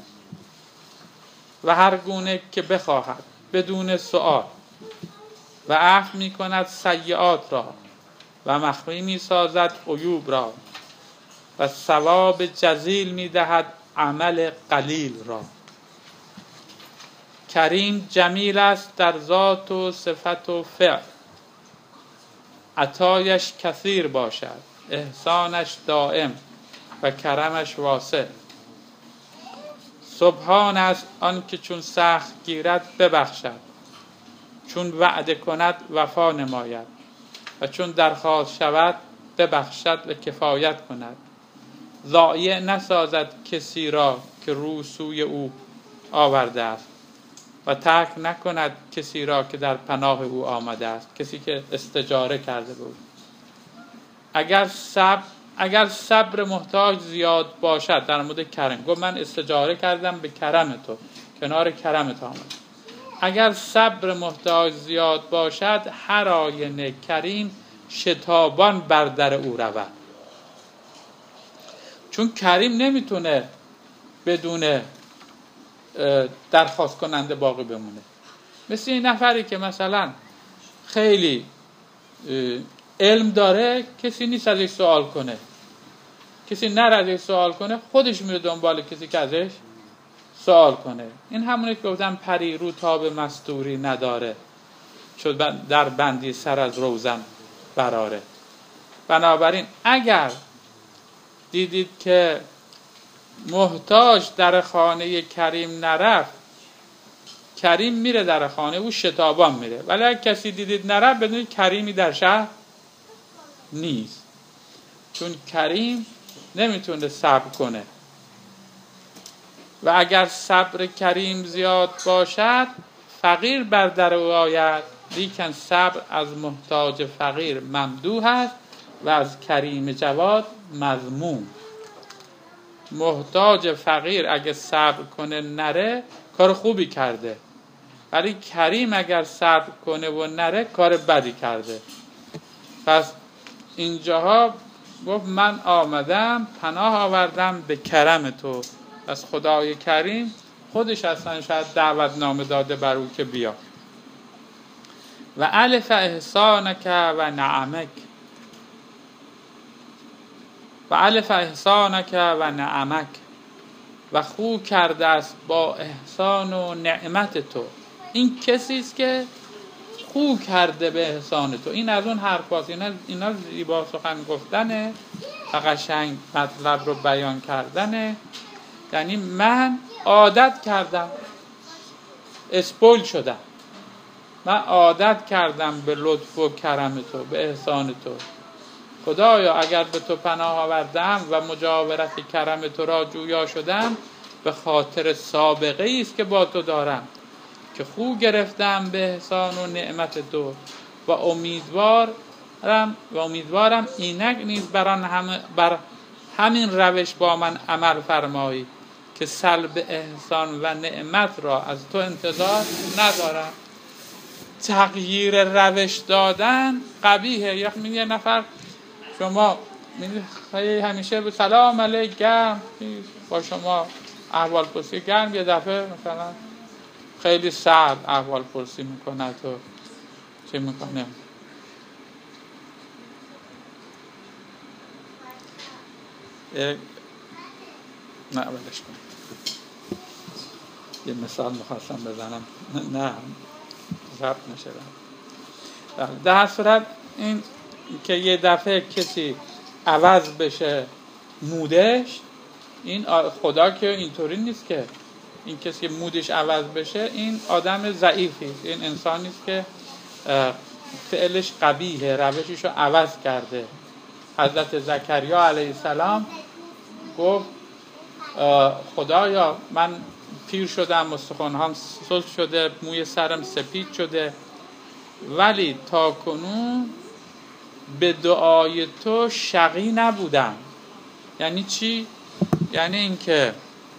و هر گونه که بخواهد بدون سؤال، و عفو می کند سیئات را و مخفی می سازد عیوب را و ثواب جزیل می دهد عمل قلیل را. کریم جمیل است در ذات و صفت و فعل، عطایش کثیر باشد، احسانش دائم و کرمش واسع. سبحان است آن که چون سخت گیرد ببخشد، چون وعده کند وفا نماید و چون درخواست شود ببخشد و کفایت کند. ضایع نسازد کسی را که رو سوی او آورده است و ترک نکند کسی را که در پناه او آمده است، کسی که استجاره کرده بود. اگر صبر اگر صبر محتاج زیاد باشد، در مورد کرم گفت من استجاره کردم به کرم تو، کنار کرم تو آمد. اگر صبر محتاج زیاد باشد، هر آینه کریم شتابان بر در او رود. چون کریم نمیتونه بدون درخواست کننده باقی بمونه. مثل این نفری که مثلا خیلی علم داره، کسی نیست ازش سوال کنه، کسی نره ازش سوال کنه، خودش میره دنبال کسی که ازش سوال کنه. این همونه که گفتم پری رو تاب مستوری نداره، شد در بندی سر از روزن براره. بنابراین اگر دیدید که محتاج در خانه کریم نرفت، کریم میره در خانه او، شتابان میره. ولی اگر کسی دیدید نرفت، بدونید کریمی در شهر نیست، چون کریم نمیتونه صبر کنه. و اگر صبر کریم زیاد باشد، فقیر بر در او آید، لیکن صبر از محتاج فقیر ممدوح است و از کریم جواد مذموم. محتاج فقیر اگه صبر کنه نره، کار خوبی کرده، ولی کریم اگر صبر کنه و نره، کار بدی کرده. پس اینجاها گفت من آمدم پناه آوردم به کرم تو. از خدای کریم خودش اصلا شاید دعوت نامه داده بر او که بیا. و الف احسانک و نعمک و الف احسانک و نعمک و خو کرده است با احسان و نعمت تو. این کسی است که خو کرده به احسان تو. این از اون حرفاست، اینا اینا زیبا سخن گفتنه و قشنگ مطلب رو بیان کردنه. یعنی من عادت کردم، اسپویل شدم، من عادت کردم به لطف و کرم تو، به احسان تو. خدایا اگر به تو پناه آوردم و مجاورت کرم تو را جویا شدم، به خاطر سابقه است که با تو دارم که خو گرفتم به احسان و نعمت تو و امیدوارم و امیدوارم اینک نیز بران هم بر همین روش با من عمل فرمایی که سلب احسان و نعمت را از تو انتظار ندارم. تغییر روش دادن قبیحه. یا یه نفر شما همیشه به سلام علیک گرم با شما احوال پرسی گرم، یه دفعه مثلا خیلی سرد احوال پرسی میکنه تو چه میکنه؟ نه ولش کن. یه مثال میخواستم بزنم نه ضبط نشه. در هر صورت این که یه دفعه کسی عوض بشه مودش، این خدا که اینطوری نیست که این کسی که مودش عوض بشه این آدم ضعیفی است، این انسانی است که فعلش قبیحه، روشش رو عوض کرده. حضرت زکریا علیه السلام گفت خدایا من پیر شدم، استخوان‌هام سست شده، موی سرم سپید شده، ولی تا کنون به دعای تو شقی نبودم. یعنی چی؟ یعنی اینکه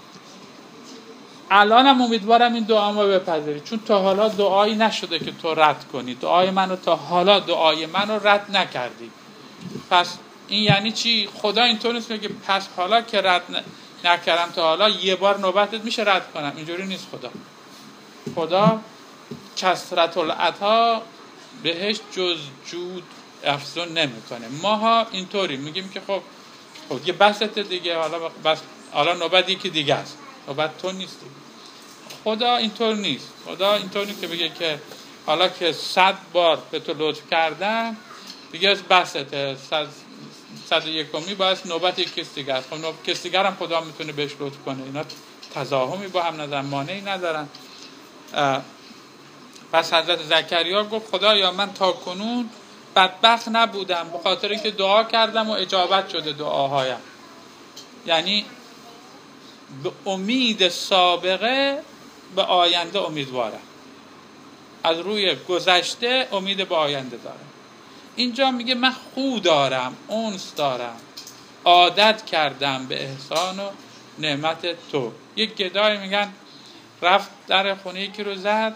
الانم امیدوارم این دعامو بپذیری، چون تا حالا دعایی نشده که تو رد کنی. دعای منو تا حالا دعای منو رد نکردی. پس این یعنی چی؟ خدا اینطور نیست که پس حالا که رد نکردم تا حالا یه بار نوبتت میشه رد کنم. اینجوری نیست خدا. خدا کثرت العطا بهش جز جود افزون نمیکنه. ماها اینطوری میگیم که خب خب یه بسط دیگه، حالا بس حالا نوبت یکی دیگه است، نوبت تو نیستی. خدا اینطور نیست. خدا اینطور نیست که بگه که حالا که صد بار به تو لطف کردم دیگه از بسطه، صد صد و یکمی باید نوبت یک کس دیگه است. خب کس دیگر هم خدا میتونه بهش لطف کنه. اینا تضاهمی با هم ندارن، مانعی ندارن. پس حضرت زکریا گفت خدایا من تا کنون بدبخت نبودم به خاطر اینکه دعا کردم و اجابت شده دعاهایم. یعنی به امید سابقه به آینده امیدوارم، از روی گذشته امید به آینده دارم. اینجا میگه من خو دارم، انس دارم، عادت کردم به احسان و نعمت تو. یک گدای میگن رفت در خونه یکی رو زد،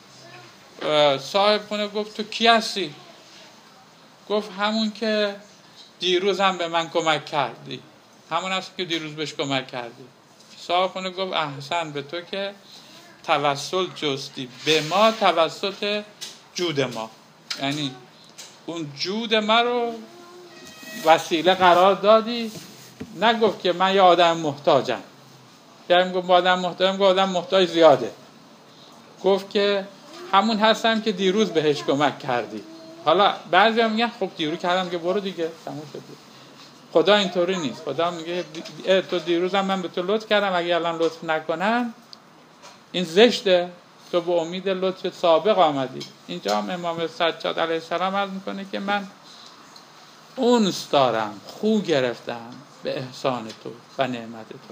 صاحب خونه گفت تو کی هستی؟ گفت همون که دیروز هم به من کمک کردی، همون هست که دیروز بهش کمک کردی. صاحب خونه گفت احسن به تو که توسل جستی به ما توسط جود ما، یعنی اون جود ما رو وسیله قرار دادی. نگفت که من یه آدم محتاجم، یعنی گفت آدم محتاجم، گفت آدم محتاج زیاده. گفت که همون هستم که دیروز بهش کمک کردی. حالا بعضی هم میگن خب دیروز کردم که برو دیگه تموم شد. خدا اینطوری نیست. خدا میگه تو دیروز هم من به تو لطف کردم، اگه الان لطف نکنم این زشته، تو به امید لطف سابق آمدی. اینجا هم امام سجاد علیه السلام عرض میکنه که من انس دارم، خو گرفتم به احسان تو و نعمت تو.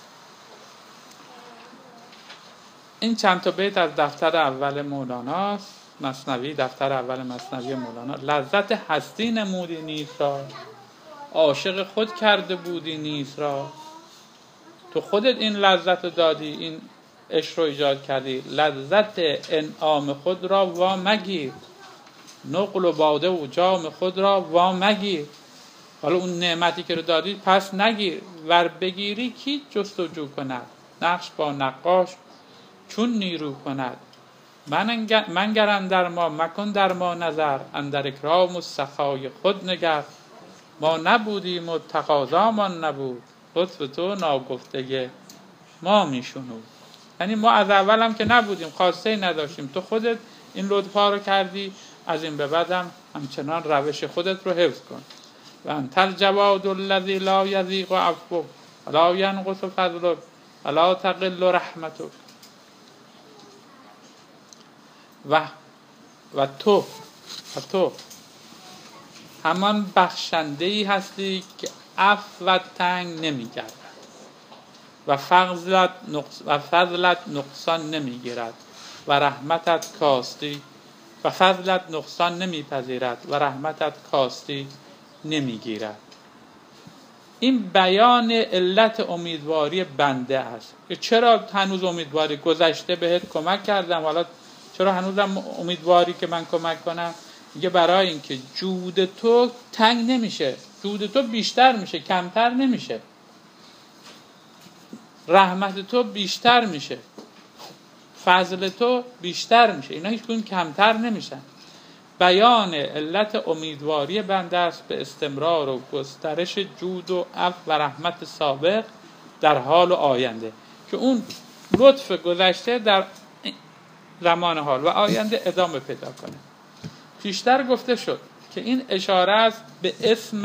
این چند تا بیت از دفتر اول مولاناست، مثنوی، دفتر اول مثنوی مولانا. لذت هستی نمودی نیست را، عاشق خود کرده بودی نیست را. تو خودت این لذت دادی، این عشق رو ایجاد کردی. لذت انعام خود را وا مگیر، نقل و باده و جام خود را وا مگیر. حالا اون نعمتی که رو دادی پس نگیر، ور بگیری کی جستجو کند؟ نقش با نقاش چون نیرو کند. من گرم در ما مکن در ما نظر، اندر اکرام و سخای خود نگر. ما نبودیم و تقاضامان نبود، لطف تو ناگفته ما میشنود. یعنی ما از اول هم که نبودیم، خواسته نداشتیم، تو خودت این لطفا رو کردی، از این به بعدم همچنان روش خودت رو حفظ کن. و انت الجواد الذی لا یضیق عفوک ولا ینقص فضلک ولا تقل رحمتک. و و تو و تو همان بخشنده‌ای هستی که عفو و تنگ نمی‌گردد و فضلت نقص و فضلت نقصان نمیگیرد و رحمتت کاستی و فضلت نقصان نمیپذیرد و رحمتت کاستی نمیگیرد. این بیان علت امیدواری بنده است که چرا هنوز امیدواری، گذشته بهت کمک کردم، حالا چرا هنوزم امیدواری که من کمک کنم؟ میگه برای اینکه جود تو تنگ نمیشه، جود تو بیشتر میشه، کمتر نمیشه. رحمت تو بیشتر میشه، فضل تو بیشتر میشه، اینا هیچ کدوم کمتر نمیشن. بیان علت امیدواری بنده است به استمرار و گسترش جود و عفو و رحمت سابق در حال و آینده، که اون لطف گذشته در زمان حال و آینده ادامه پیدا کنه. پیشتر گفته شد که این اشاره است به اسم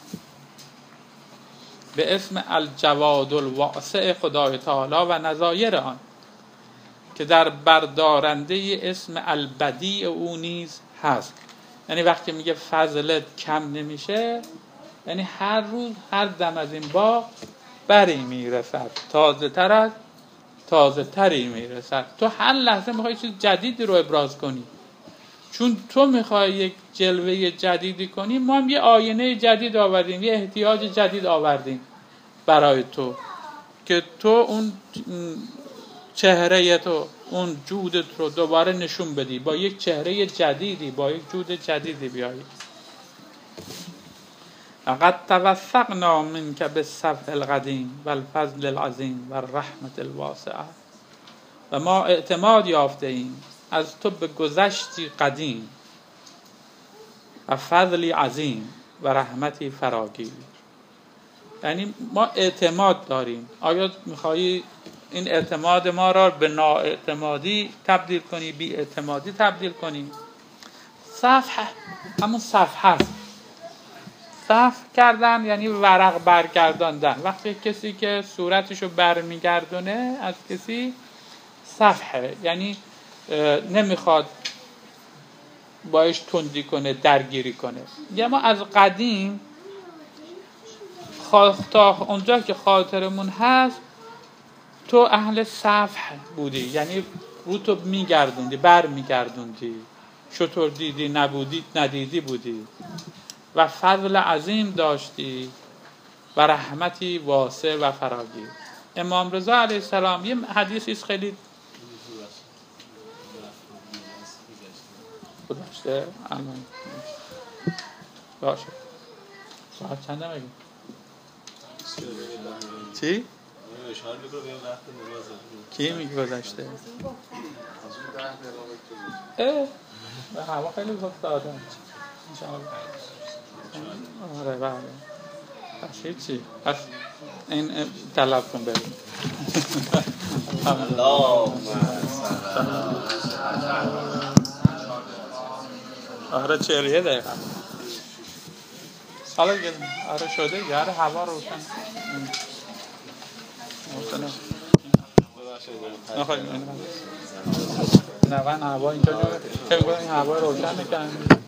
به اسم الجواد الواسع خدای تعالی و نظایر آن که در بردارنده اسم البدیع او نیز هست. یعنی وقتی میگه فضلت کم نمیشه، یعنی هر روز هر دم از این باغ بری میرسد، تازه تر از تازه تری میرسد. تو هر لحظه میخوای چیز جدیدی رو ابراز کنی، چون تو میخوای یک جلوه جدیدی کنی. ما هم یه آینه جدید آوردیم، یه احتیاج جدید آوردیم برای تو که تو اون چهره تو، اون جودت رو دوباره نشون بدی، با یک چهره جدیدی، با یک جود جدیدی بیایی. لقد توفقنا منک بالصفح القدیم والفضل العظیم والرحمت الواسعه. و ما اعتماد یافته ایم از تو به گذشتی قدیم و فضلی عظیم و رحمتی فراگیر. یعنی ما اعتماد داریم. آیا میخوایی این اعتماد ما را به نااعتمادی تبدیل کنی، بی اعتمادی تبدیل کنی؟ صفحه همون صفحه است. صفح کردن یعنی ورق برگرداندن. وقتی کسی که صورتشو برمیگردونه از کسی، صفحه یعنی نمیخواد باش تندی کنه، درگیری کنه. یه ما از قدیم تا اونجا که خاطرمون هست تو اهل صفح بودی، یعنی رو تو میگردوندی، بر میگردوندی، شطور دیدی نبودی ندیدی بودی و فضل عظیم داشتی و رحمتی واسع و فراگیر. امام رضا علیه السلام یه حدیثی خیلی گذشته الان باشه. ساعت چنده مگه؟ چی؟ کی میگه گذشته؟ اه به هوا خیلی گفت دادم انشاءالله. آره بله. پس هیچی، پس این طلب کن بریم. آره چهلیه دقیقه حالا دیگه. آره شده دیگه. آره هوا روشن. نه من هوا اینجا جو که میگوید این هوا روشن میکنم.